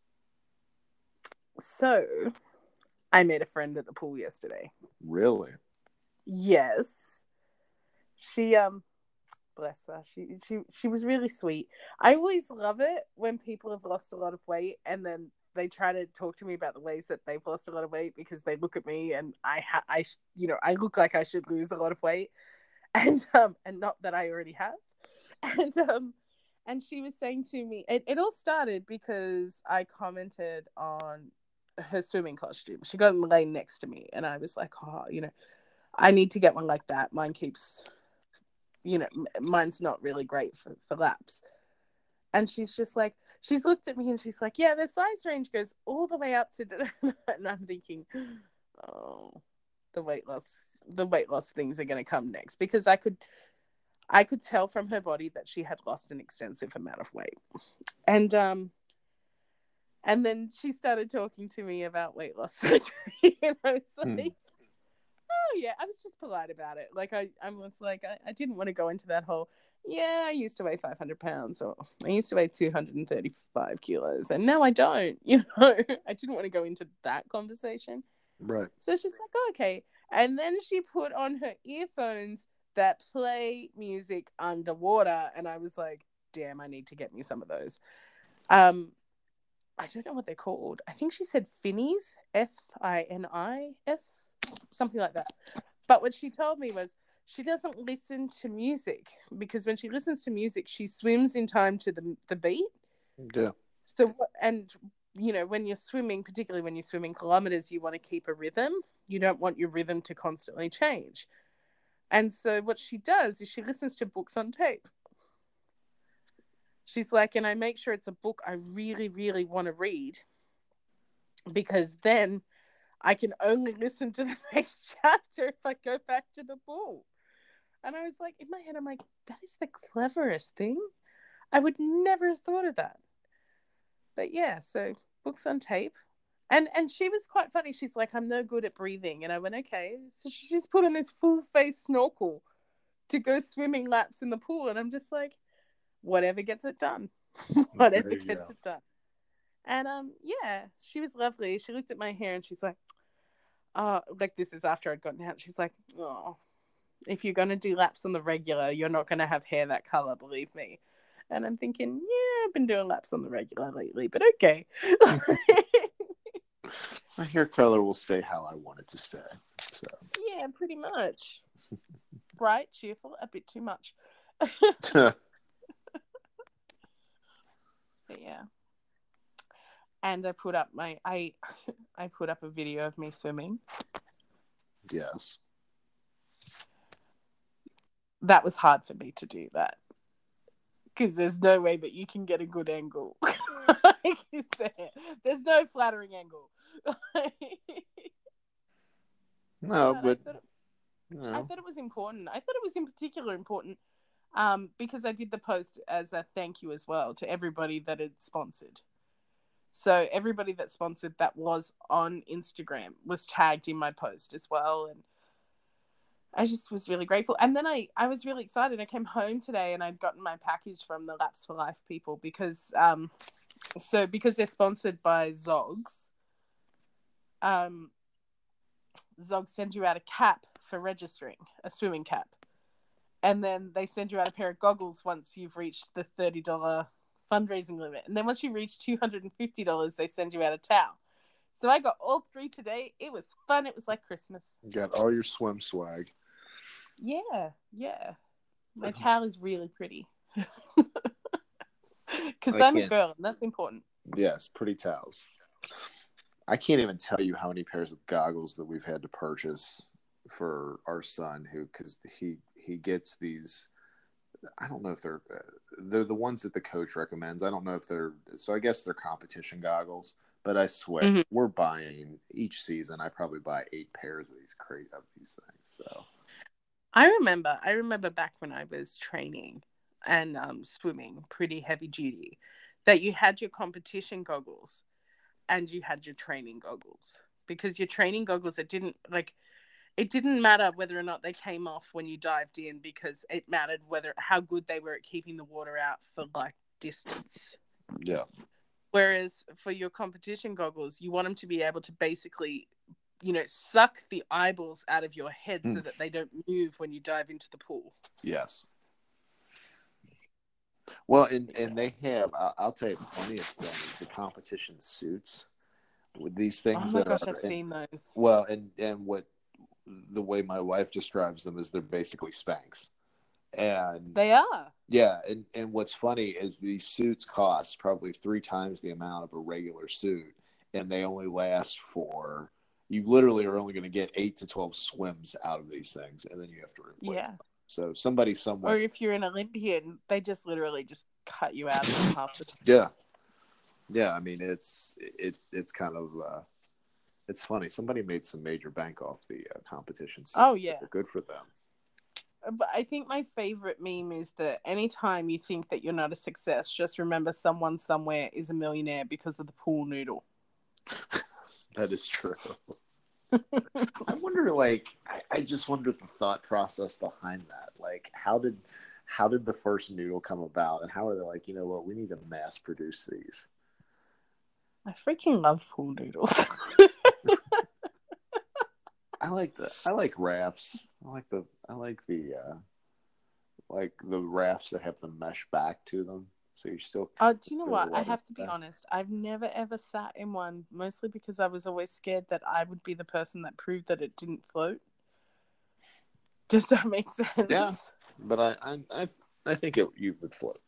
So, I made a friend at the pool yesterday. Really? Yes. She bless her. She was really sweet. I always love it when people have lost a lot of weight and then they try to talk to me about the ways that they've lost a lot of weight, because they look at me and I look like I should lose a lot of weight, and not that I already have. And she was saying to me, it all started because I commented on her swimming costume. She got in the lane next to me, and I was like, I need to get one like that. Mine keeps, mine's not really great for laps. And she's just like, she's looked at me and she's like, yeah, the size range goes all the way up to and I'm thinking, oh, the weight loss things are going to come next, because I could tell from her body that she had lost an extensive amount of weight. And then she started talking to me about weight loss surgery, and I was like, oh yeah, I was just polite about it. Like I was like, I didn't want to go into that whole, yeah, I used to weigh 500 pounds, or I used to weigh 235 kilos, and now I don't, I didn't want to go into that conversation. Right. So she's like, oh, okay. And then she put on her earphones that play music underwater, and I was like, damn, I need to get me some of those. I don't know what they're called. I think she said Finnies, Finis, something like that. But what she told me was she doesn't listen to music, because when she listens to music, she swims in time to the beat. Yeah. So, and when you're swimming, particularly when you're swimming kilometers, you want to keep a rhythm. You don't want your rhythm to constantly change. And so what she does is she listens to books on tape. She's like, and I make sure it's a book I really, really want to read, because then I can only listen to the next chapter if I go back to the pool. And I was like, in my head, I'm like, that is the cleverest thing. I would never have thought of that. But yeah, so books on tape. And she was quite funny. She's like, I'm no good at breathing. And I went, okay. So she just put on this full face snorkel to go swimming laps in the pool. And I'm just like, whatever gets it done. Whatever gets it done. And yeah, she was lovely. She looked at my hair and she's like, like, this is after I'd gotten out. She's like, oh, if you're going to do laps on the regular, you're not going to have hair that color, believe me. And I'm thinking, yeah, I've been doing laps on the regular lately, but okay. My hair color will stay how I want it to stay. So. Yeah, pretty much. Bright, cheerful, a bit too much. But yeah. And I put up I put up a video of me swimming. Yes. That was hard for me to do that, because there's no way that you can get a good angle. There's no flattering angle. No, but I thought it was important. I thought it was in particular important because I did the post as a thank you as well to everybody that had sponsored. So everybody that sponsored that was on Instagram was tagged in my post as well. And I just was really grateful. And then I was really excited. I came home today and I'd gotten my package from the Laps for Life people, because because they're sponsored by Zogs. Zog sends you out a cap for registering, a swimming cap. And then they send you out a pair of goggles once you've reached the $30 fundraising limit. And then once you reach $250, they send you out a towel. So I got all three today. It was fun. It was like Christmas. You got all your swim swag. Yeah. My towel is really pretty. Because I'm a girl, and that's important. Yes, pretty towels. I can't even tell you how many pairs of goggles that we've had to purchase for our son, because he gets these. I don't know if they're the ones that the coach recommends. I don't know if they're, so I guess they're competition goggles. But I swear, we're buying each season. I probably buy 8 pairs of these things. So I remember back when I was training and swimming pretty heavy duty, that you had your competition goggles and you had your training goggles, because your training goggles, it didn't matter whether or not they came off when you dived in, because it mattered how good they were at keeping the water out for like distance. Yeah. Whereas for your competition goggles, you want them to be able to basically, suck the eyeballs out of your head so that they don't move when you dive into the pool. Yes. Well, and they have, I'll tell you, the funniest thing is the competition suits with these things. Oh my gosh, I've seen those. Well, and what the way my wife describes them is they're basically Spanx. And they are. Yeah, and what's funny is these suits cost probably 3 times the amount of a regular suit, and they only last for, you literally are only going to get 8 to 12 swims out of these things, and then you have to replace them. So somebody somewhere. Or if you're an Olympian, they just literally just cut you out of them half the time. Yeah. I mean, it's kind of it's funny. Somebody made some major bank off the competition suit. Oh yeah, good for them. But I think my favorite meme is that anytime you think that you're not a success, just remember someone somewhere is a millionaire because of the pool noodle. That is true. I wonder, I just wonder the thought process behind that. Like, how did the first noodle come about, and how are they like, you know what, we need to mass produce these? I freaking love pool noodles. I like rafts. I like the rafts that have the mesh back to them, so you're still. Do you know what? I have to be honest. I've never ever sat in one, mostly because I was always scared that I would be the person that proved that it didn't float. Does that make sense? Yeah, but I think you would float.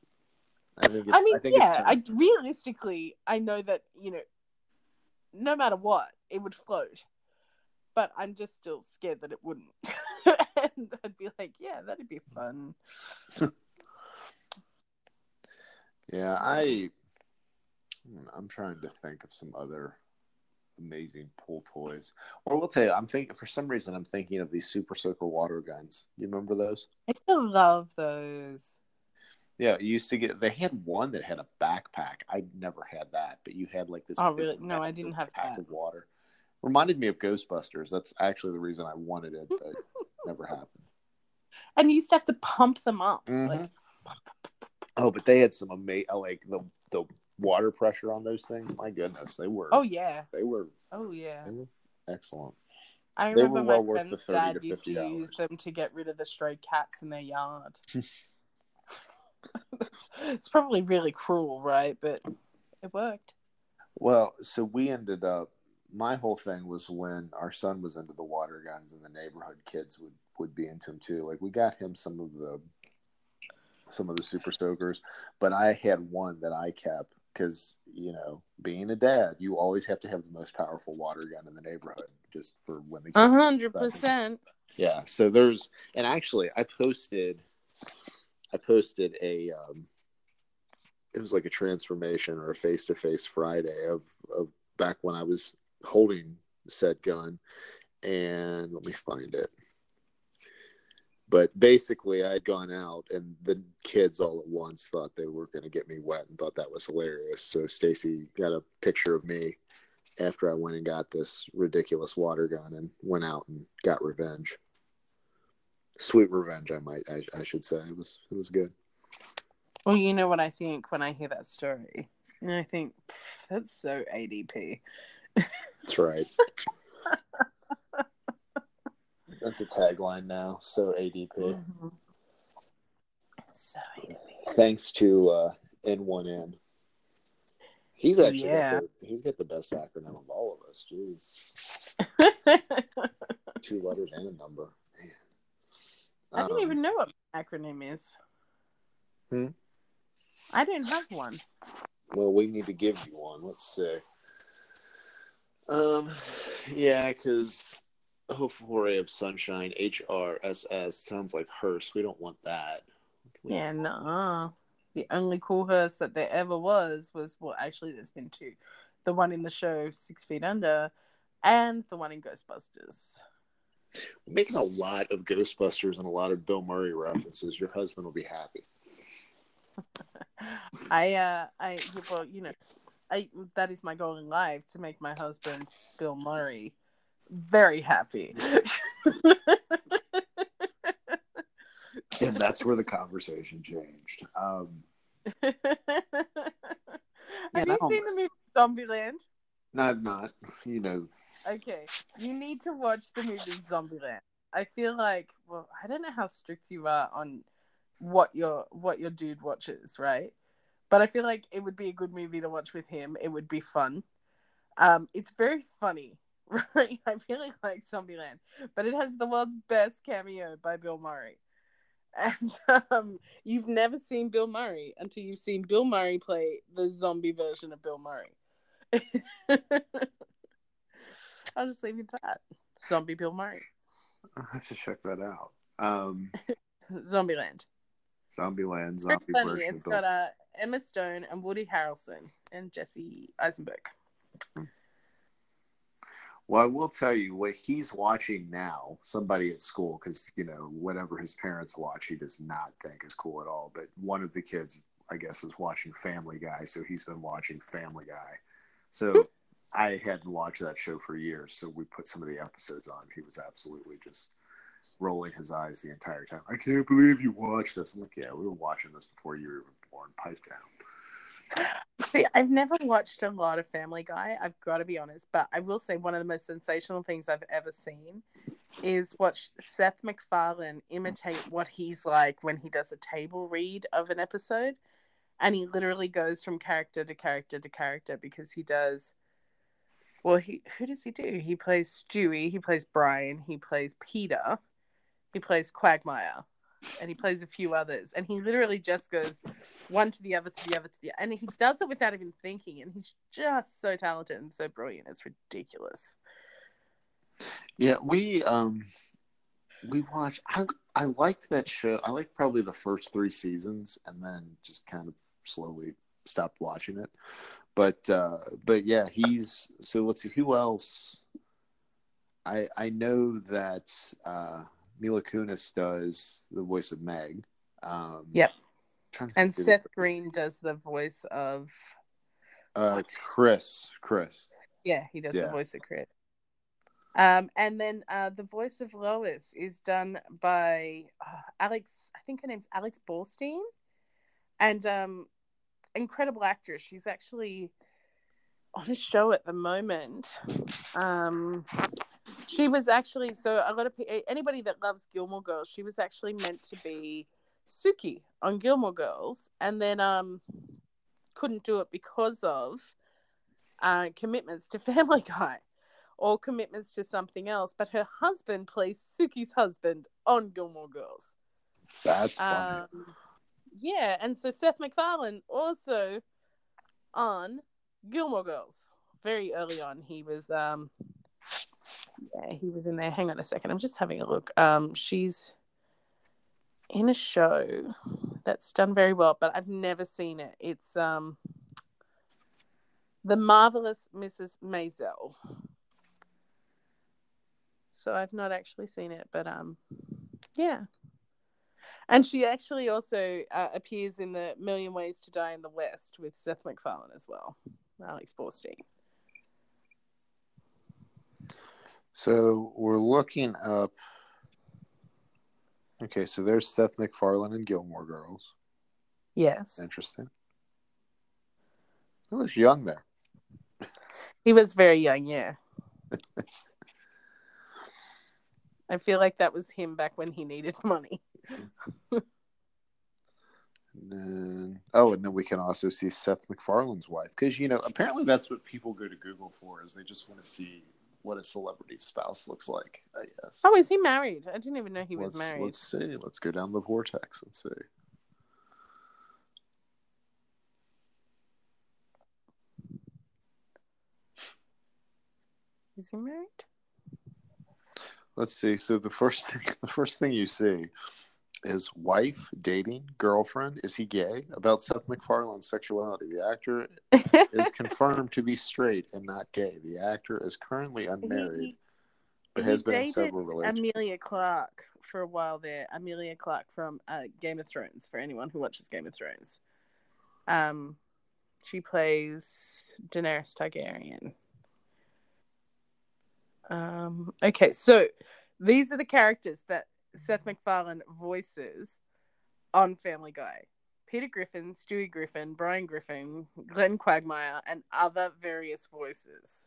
Realistically, I know that no matter what, it would float. But I'm just still scared that it wouldn't. And I'd be like, yeah, that'd be fun. Yeah, I'm trying to think of some other amazing pool toys. Or we'll tell you, for some reason I'm thinking of these Super Soaker water guns. You remember those? I still love those. Yeah, they had one that had a backpack. I never had that, but you had like this. Oh, really? No, I didn't have pack that. Of water. Reminded me of Ghostbusters. That's actually the reason I wanted it, but never happened. And you used to have to pump them up. Mm-hmm. But they had some amazing, like the water pressure on those things. My goodness, they were. Oh yeah. They were. Oh yeah. They were excellent. I remember my friend's dad used to use them to get rid of the stray cats in their yard. It's probably really cruel, right? But it worked. Well, so we ended up. My whole thing was when our son was into the water guns, and the neighborhood kids would be into them too. Like, we got him some of the Super Soakers, but I had one that I kept because, being a dad, you always have to have the most powerful water gun in the neighborhood, just for when the 100%. Yeah. So and actually I posted a it was like a transformation or a face-to-face Friday of back when I was holding said gun, and let me find it. But basically, I had gone out, and the kids all at once thought they were going to get me wet and thought that was hilarious. So Stacy got a picture of me after I went and got this ridiculous water gun and went out and got revenge. Sweet revenge, I should say. It was good. Well, you know what I think when I hear that story? And I think, that's so ADP. That's right. That's a tagline now. So ADP. Mm-hmm. So Thanks to N1N. He's actually yeah. he's got the best acronym of all of us. Jeez. 2 letters and a number. Man. I don't even know what my acronym is. I don't have one. Well, we need to give you one. Let's see. Yeah, because Hopeful Ray of Sunshine, HRSS, sounds like hearse. We don't want that. Yeah, no. The only cool hearse that there ever was, well, actually, there's been 2. The one in the show 6 Feet Under, and the one in Ghostbusters. We're making a lot of Ghostbusters and a lot of Bill Murray references. Your husband will be happy. Well, you know, that is my goal in life, to make my husband, Bill Murray, very happy. And that's where the conversation changed. Have you seen the movie Zombieland? Not, you know. Okay, you need to watch the movie Zombieland. I feel like, well, I don't know how strict you are on what your dude watches, right? But I feel like it would be a good movie to watch with him. It would be fun. It's very funny, right? I really like Zombieland, but it has the world's best cameo by Bill Murray. And you've never seen Bill Murray until you've seen Bill Murray play the zombie version of Bill Murray. I'll just leave it at that. Zombie Bill Murray. I'll have to check that out. Zombieland. Zombieland, Very zombie funny. version It's of Bill. got Emma Stone and Woody Harrelson and Jesse Eisenberg. Well, I will tell you what he's watching now. Somebody at school, because whatever his parents watch, he does not think is cool at all. But one of the kids, I guess, is watching Family Guy, so he's been watching Family Guy. So I hadn't watched that show for years, so we put some of the episodes on. He was absolutely just rolling his eyes the entire time. I can't believe you watched this. I'm like, yeah, we were watching this before you were even born. Pipe down. See, I've never watched a lot of Family Guy, I've got to be honest, but I will say one of the most sensational things I've ever seen is watch Seth MacFarlane imitate what he's like when he does a table read of an episode, and he literally goes from character to character to character, because he does, well, who does he do? He plays Stewie, he plays Brian, he plays Peter, he plays Quagmire, and he plays a few others, and he literally just goes one to the other, to the other, to the other, and he does it without even thinking, and he's just so talented and so brilliant. It's ridiculous. Yeah, we watched. I liked that show. I liked probably the first 3 seasons, and then just kind of slowly stopped watching it. But yeah, so let's see who else. I know that Mila Kunis does the voice of Meg. Yep. And Seth Green does the voice of Chris. Yeah, he does the voice of Chris. And then the voice of Lois is done by Alex. I think her name's Alex Borstein, and incredible actress. She's actually on a show at the moment. She was actually, so a lot of anybody that loves Gilmore Girls, she was actually meant to be Suki on Gilmore Girls, and then couldn't do it because of commitments to Family Guy or commitments to something else. But her husband plays Suki's husband on Gilmore Girls. That's funny. Yeah, and so Seth MacFarlane also on Gilmore Girls. Very early on, he was he was in there. Hang on a second, I'm just having a look. She's in a show that's done very well, but I've never seen it. It's The Marvelous Mrs. Maisel. So I've not actually seen it, but yeah. And she actually also appears in the Million Ways to Die in the West with Seth MacFarlane as well, Alex Borstein. So we're looking up. Okay, so there's Seth MacFarlane in Gilmore Girls. Yes. Interesting. He looks young there. He was very young, yeah. I feel like that was him back when he needed money. And then we can also see Seth MacFarlane's wife, because apparently that's what people go to Google for, is they just want to see what a celebrity's spouse looks like, I guess. Oh, is he married? I didn't even know he was married. Let's see. Let's go down the vortex and see. Is he married? Let's see. So the first thing you see is wife, dating, girlfriend. Is he gay? About Seth MacFarlane's sexuality. The actor is confirmed to be straight and not gay. The actor is currently unmarried, but has been in several relationships. Amelia Clarke for a while there. Amelia Clarke from Game of Thrones, for anyone who watches Game of Thrones. She plays Daenerys Targaryen. Okay, so these are the characters that Seth MacFarlane voices on Family Guy: Peter Griffin, Stewie Griffin, Brian Griffin, Glenn Quagmire, and other various voices.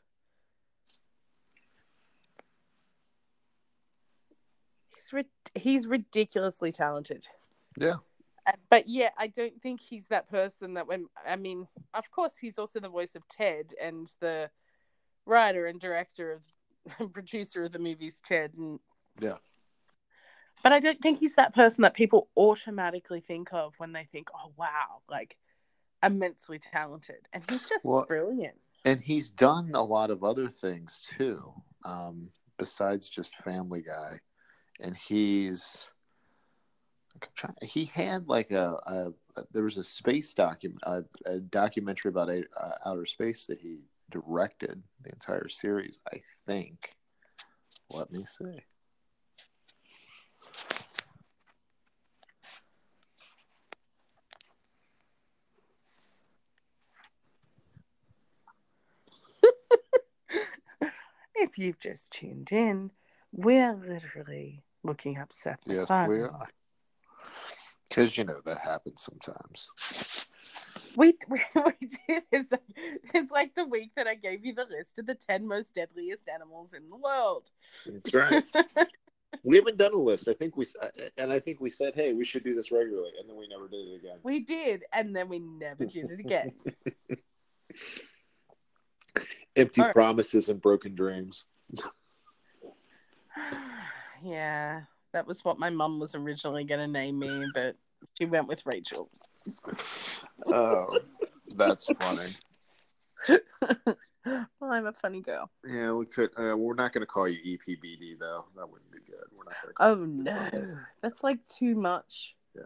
He's ridiculously talented. Yeah. But yeah, I don't think he's that person that of course he's also the voice of Ted and the writer and director and producer of the movies Ted. And yeah. But I don't think he's that person that people automatically think of when they think, oh, wow, like immensely talented. And he's just brilliant. And he's done a lot of other things too, besides just Family Guy. And he had like there was a space a documentary about outer space that he directed the entire series, I think. Let me see. If you've just tuned in, we're literally looking up Seth MacFarlane. Yes, we are. Because, that happens sometimes. We did. It's like the week that I gave you the list of the 10 most deadliest animals in the world. That's right. We haven't done a list. I think we said, hey, we should do this regularly, and then we never did it again. We did, and then we never did it again. Empty promises and broken dreams. Yeah, that was what my mum was originally going to name me, but she went with Rachel. Oh, that's funny. Well, I'm a funny girl. Yeah, we could. We're not going to call you EPBD though. That wouldn't be good. We're not going to. Oh no, that's like too much. Yeah.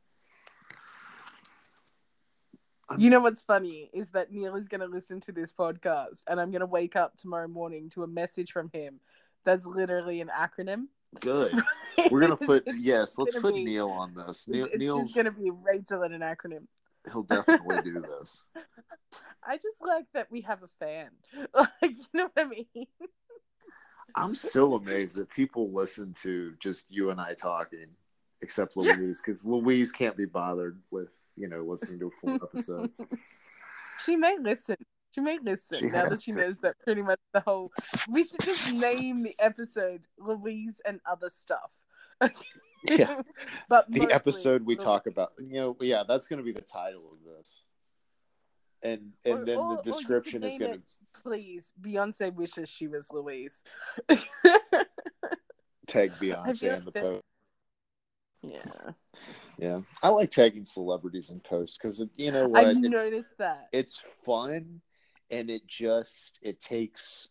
You know what's funny is that Neil is going to listen to this podcast, and I'm going to wake up tomorrow morning to a message from him that's literally an acronym. Good. We're going to put let's put Neil on this. Neil's just going to be Rachel in an acronym. He'll definitely do this. I just like that we have a fan. Like, you know what I mean? I'm so amazed that people listen to just you and I talking, except Louise, because Louise can't be bothered with, listening to a full episode. She may listen. Now that she knows that pretty much the whole... We should just name the episode Louise and Other Stuff. Yeah. But the episode we talk about, that's going to be the title of this. And then the description is going to... Please, Beyonce wishes she was Louise. Tag Beyonce in the post. Yeah. Yeah. I like tagging celebrities in posts because, you know what? I've noticed that. It's fun, and it takes...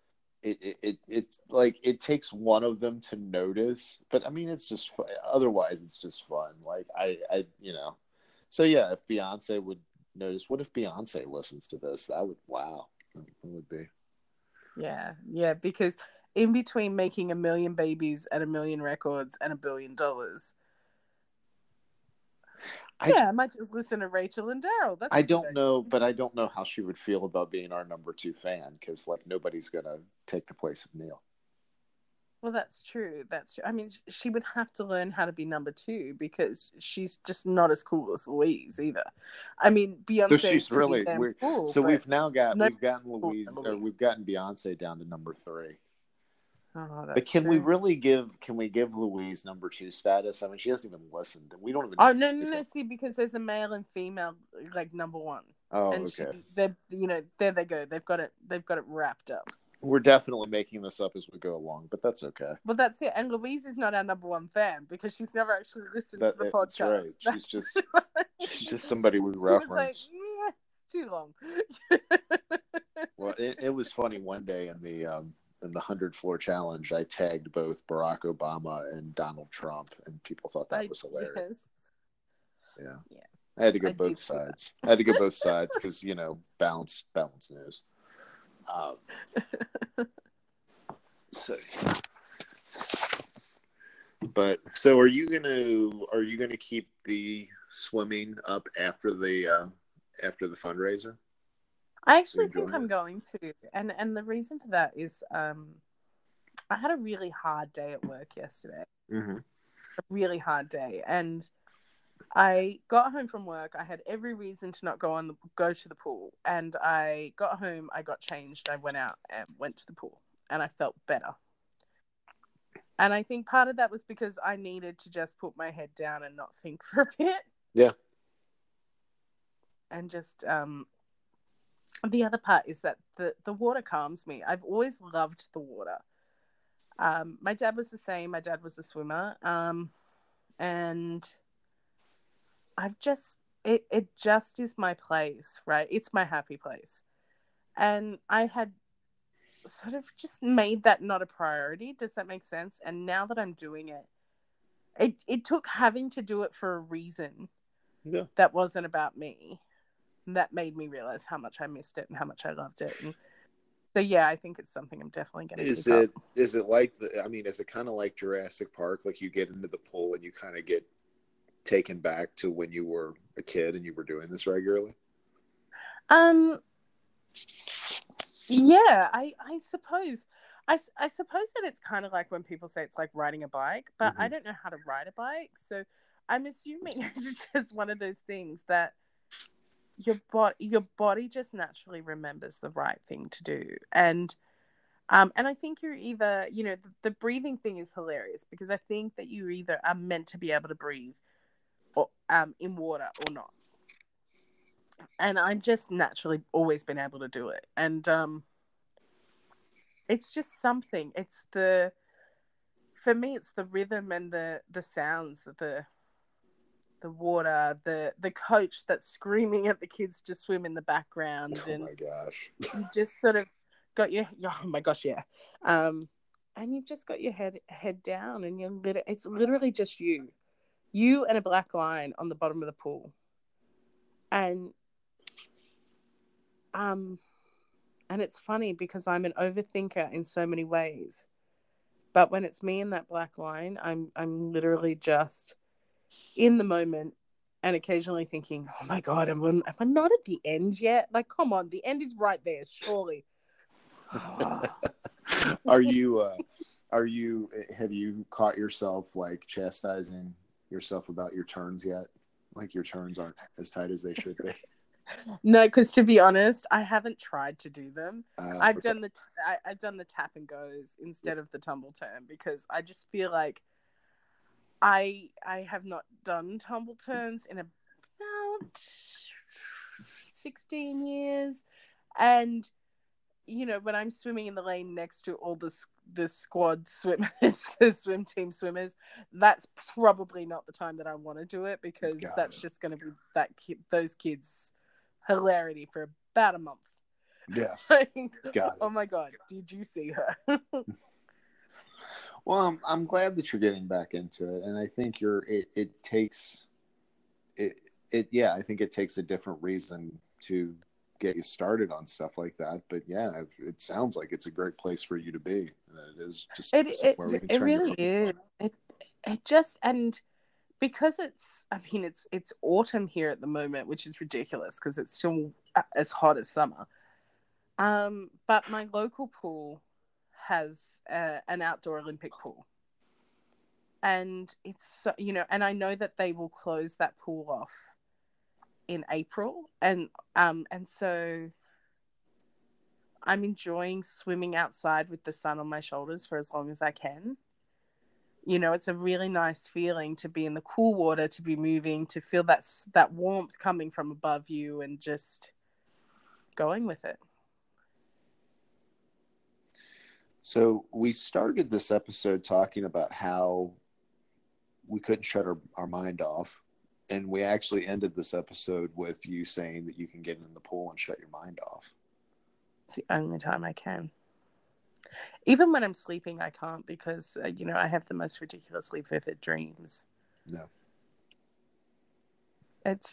It takes one of them to notice, but I mean, it's just fun. Otherwise it's just fun. Like so yeah, if Beyonce would notice, what if Beyonce listens to this? That would be. Yeah, because in between making 1 million babies and 1 million records and $1 billion, I might just listen to Rachel and Daryl. I don't know how she would feel about being our number 2 fan, because nobody's gonna take the place of Neil. Well, that's true. I mean, she would have to learn how to be number 2 because she's just not as cool as Louise either. I mean, Beyonce. So she's really cool. So we've gotten Louise, or we've gotten Beyonce down to number 3. Oh, But that's can we true. really give Louise number 2 status? I mean, she hasn't even listened, and we don't even. Oh no! See, because there's a male and female like number 1. Oh, and okay. they're there they go. They've got it wrapped up. We're definitely making this up as we go along, but that's okay. Well, that's it. And Louise is not our number 1 fan because she's never actually listened to the podcast. That's right. She's just somebody we reference. She was like, it's too long. Well, it was funny one day in the 100 floor challenge. I tagged both Barack Obama and Donald Trump, and people thought that was hilarious. Yes. Yeah. I had to go both sides. I had to go both sides because balance news. So, so are you gonna keep the swimming up after the fundraiser? I actually think I'm going to, and the reason for that is I had a really hard day at work yesterday. Mm-hmm. A really hard day, and I got home from work. I had every reason to not go to the pool, and I got home. I got changed. I went out and went to the pool, and I felt better. And I think part of that was because I needed to just put my head down and not think for a bit. Yeah. And just the other part is that the water calms me. I've always loved the water. My dad was the same. My dad was a swimmer, and I've just it just is my place, right? It's my happy place, and I had sort of just made that not a priority. Does that make sense? And now that I'm doing it took having to do it for a reason that wasn't about me. That made me realize how much I missed it and how much I loved it. And so, yeah, I think it's something I'm definitely going to keep up. Is it like is it kind of like Jurassic Park? Like you get into the pool and you kind of get taken back to when you were a kid and you were doing this regularly? Yeah, I suppose. I suppose that it's kind of like when people say it's like riding a bike, but I don't know how to ride a bike. So I'm assuming it's just one of those things that your body just naturally remembers the right thing to do. And I think you're either, the breathing thing is hilarious because I think that you either are meant to be able to breathe or in water or not. And I've just naturally always been able to do it. And it's just something. For me, it's the rhythm and the sounds of the water, the coach that's screaming at the kids to swim in the background. Oh my gosh. You just sort of got oh my gosh, yeah. And you've just got your head down and it's literally just you and a black line on the bottom of the pool. And it's funny because I'm an overthinker in so many ways. But when it's me and that black line, I'm literally just in the moment and occasionally thinking, oh my God, am I not at the end yet? Like, come on, the end is right there, surely. Have you caught yourself like chastising yourself about your turns yet? Like your turns aren't as tight as they should be? No, because to be honest, I haven't tried to do them. I've done the tap and goes instead of the tumble turn because I just feel like I have not done tumble turns in about 16 years, and when I'm swimming in the lane next to all the squad swimmers, the swim team swimmers, that's probably not the time that I want to do it because that's just going to be those kids' hilarity for about a month. Yes. Got it. Oh my God, did you see her? Well, I'm glad that you're getting back into it, and I think it takes a different reason to get you started on stuff like that. But yeah, it sounds like it's a great place for you to be. That it is just it really is. It just, and because it's autumn here at the moment, which is ridiculous because it's still as hot as summer. But my local pool has an outdoor Olympic pool, and it's and I know that they will close that pool off in April, and so I'm enjoying swimming outside with the sun on my shoulders for as long as I can. You know, it's a really nice feeling to be in the cool water, to be moving, to feel that warmth coming from above you and just going with it. So we started this episode talking about how we couldn't shut our mind off. And we actually ended this episode with you saying that you can get in the pool and shut your mind off. It's the only time I can. Even when I'm sleeping, I can't because, you know, I have the most ridiculously vivid dreams. No. It's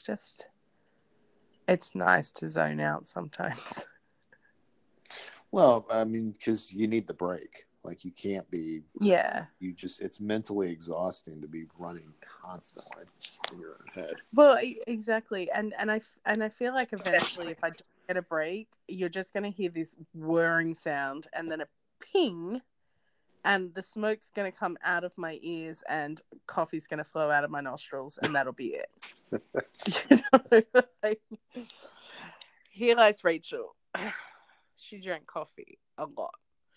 nice to zone out sometimes. Well, I mean, because you need the break. Like, you can't be... Yeah. It's mentally exhausting to be running constantly in your own head. Well, exactly. And I feel like eventually if I don't get a break, you're just going to hear this whirring sound and then a ping, and the smoke's going to come out of my ears and coffee's going to flow out of my nostrils, and that'll be it. You know, like, here lies Rachel. She drank coffee a lot.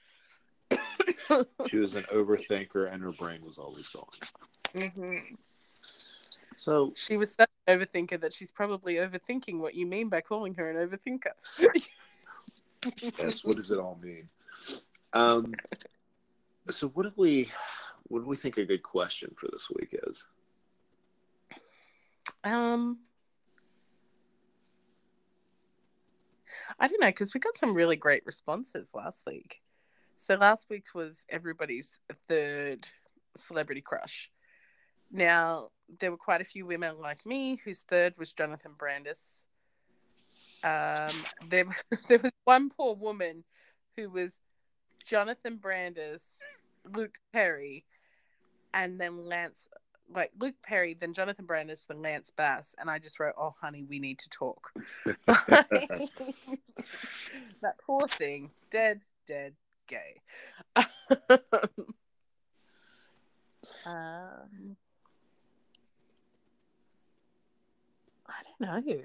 She was an overthinker and her brain was always going. Mm-hmm. So she was such an overthinker that she's probably overthinking what you mean by calling her an overthinker. Yes, what does it all mean? So what do we think a good question for this week is? I don't know, because we got some really great responses last week. So last week's was everybody's third celebrity crush. Now, there were quite a few women like me whose third was Jonathan Brandis. There was one poor woman who was Jonathan Brandis, Luke Perry, and then Luke Perry, then Jonathan Brandis, then Lance Bass, and I just wrote, "Oh, honey, we need to talk." That poor thing, dead, gay. I don't know.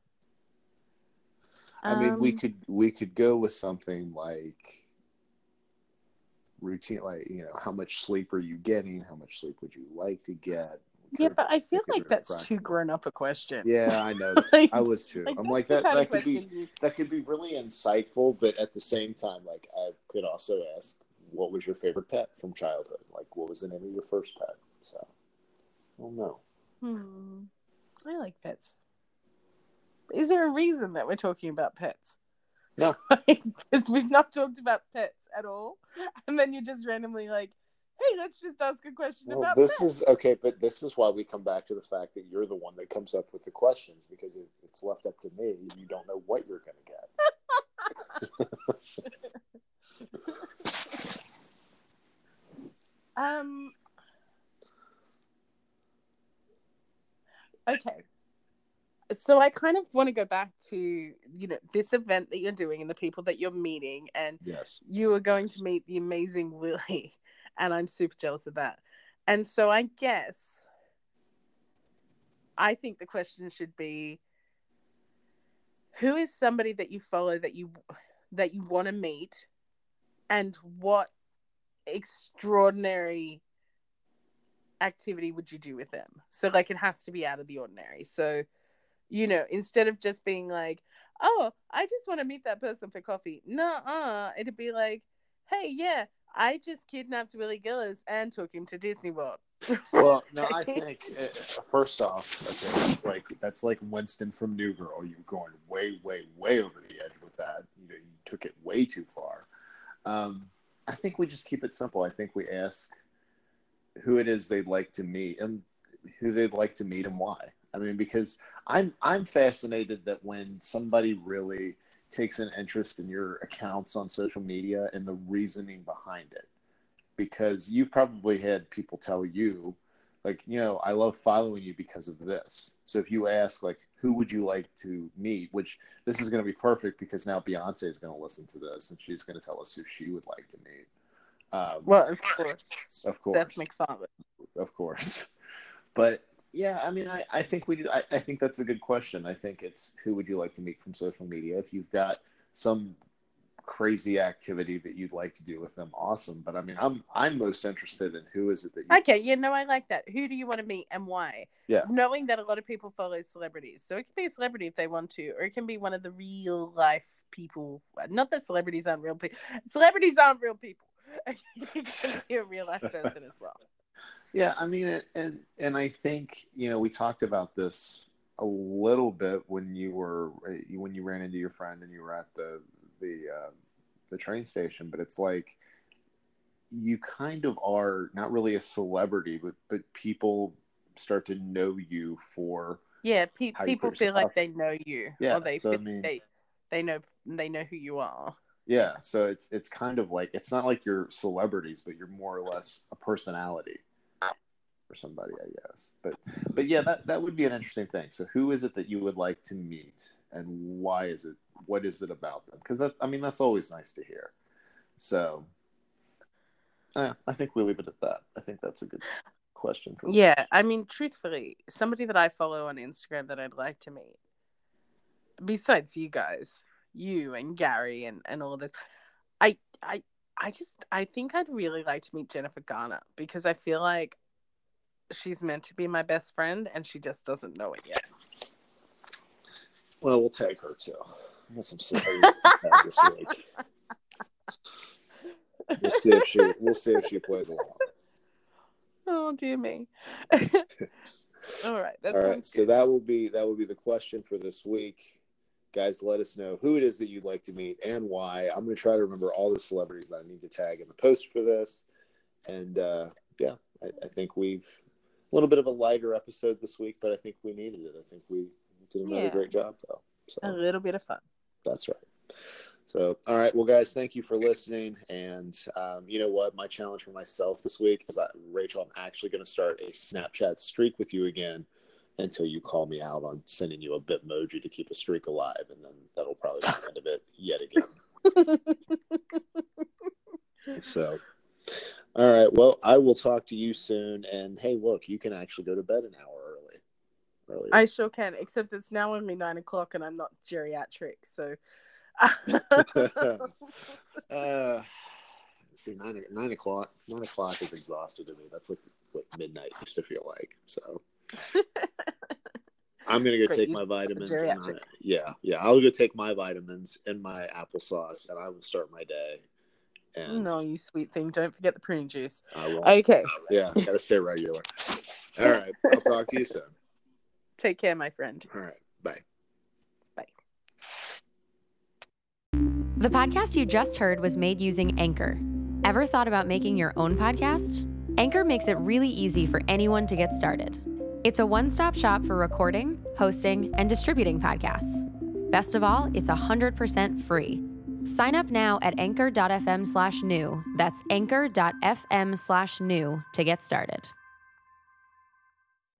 I mean, we could go with something like routine, like, you know, how much sleep are you getting? How much sleep would you like to get? Yeah, but I feel like that's too grown up a question. Yeah, I know. I was too. I'm like that could be really insightful, but at the same time, like, I could also ask, what was your favorite pet from childhood? Like, what was the name of your first pet? So, I don't know. I like pets. Is there a reason that we're talking about pets? No. Because we've not talked about pets at all. And then you're just randomly like, hey, let's just ask a question about this pets. is okay, but this is why we come back to the fact that you're the one that comes up with the questions, because if it's left up to me, you don't know what you're going to get. Okay. So I kind of want to go back to, you know, this event that you're doing and the people that you're meeting, and yes, you are going to meet the amazing Lily, and I'm super jealous of that. And so I think the question should be, who is somebody that you follow that you want to meet, and what extraordinary activity would you do with them? So, like, it has to be out of the ordinary. So, you know, instead of just being like, oh, I just want to meet that person for coffee. Nuh-uh. It'd be like, hey, yeah, I just kidnapped Willie Gillis and took him to Disney World. Well, no, I think first off, okay, that's like Winston from New Girl. You're going way, way, way over the edge with that. You know, you took it way too far. I think we just keep it simple. I think we ask who it is they'd like to meet and who they'd like to meet and why. I mean, because I'm fascinated that when somebody really takes an interest in your accounts on social media and the reasoning behind it. Because you've probably had people tell you, like, you know, I love following you because of this. So if you ask, like, who would you like to meet, which this is going to be perfect because now Beyonce is going to listen to this and she's going to tell us who she would like to meet. Well, of course. Of course. Beth McFarlane. Of course. But, yeah, I mean, I think we do. I think that's a good question. I think it's who would you like to meet from social media? If you've got some crazy activity that you'd like to do with them, awesome. But I mean, I'm most interested in who is it that you... Okay, yeah, no, I like that. Who do you want to meet and why? Yeah. Knowing that a lot of people follow celebrities. So it can be a celebrity if they want to, or it can be one of the real life people. Not that celebrities aren't real people. Celebrities aren't real people. It can be a real life person as well. Yeah, I mean, and I think, you know, we talked about this a little bit when you ran into your friend and you were at the train station, but it's like you kind of are not really a celebrity, but people start to know you for people feel like they know you, or they know who you are. Yeah, so it's kind of like, it's not like you're celebrities, but you're more or less a personality for somebody, I guess. But yeah, that would be an interesting thing. So who is it that you would like to meet, and why is it? What is it about them? Because that's always nice to hear. So I think we leave it at that. I think that's a good question for me. Yeah, I mean, truthfully, somebody that I follow on Instagram that I'd like to meet, besides you guys, you and Gary and all this, I think I'd really like to meet Jennifer Garner, because I feel like she's meant to be my best friend and she just doesn't know it yet. Well, we'll tag her too. I got some celebrities this week. We'll see if she plays along. Oh dear me. All right. All right. So that will be the question for this week. Guys, let us know who it is that you'd like to meet and why. I'm going to try to remember all the celebrities that I need to tag in the post for this. And I think we've a little bit of a lighter episode this week, but I think we needed it. I think we did another great job, though. So, a little bit of fun. That's right. So, all right. Well, guys, thank you for listening. And you know what? My challenge for myself this week is, Rachel, I'm actually going to start a Snapchat streak with you again until you call me out on sending you a Bitmoji to keep a streak alive. And then that'll probably be the end of it yet again. So, all right. Well, I will talk to you soon. And hey, look, you can actually go to bed an hour earlier. I sure can, except it's now only 9:00 and I'm not geriatric, so. See, 9 o'clock is exhausted to me. That's like what midnight used to feel like. So I'm gonna go take my vitamins. I'll go take my vitamins and my applesauce, and I will start my day. And no, you sweet thing! Don't forget the prune juice. I will. Okay. Yeah, gotta stay regular. All right, I'll talk to you soon. Take care, my friend. All right, bye. Bye. The podcast you just heard was made using Anchor. Ever thought about making your own podcast? Anchor makes it really easy for anyone to get started. It's a one-stop shop for recording, hosting, and distributing podcasts. Best of all, it's 100% free. Sign up now at anchor.fm/new. That's anchor.fm/new to get started.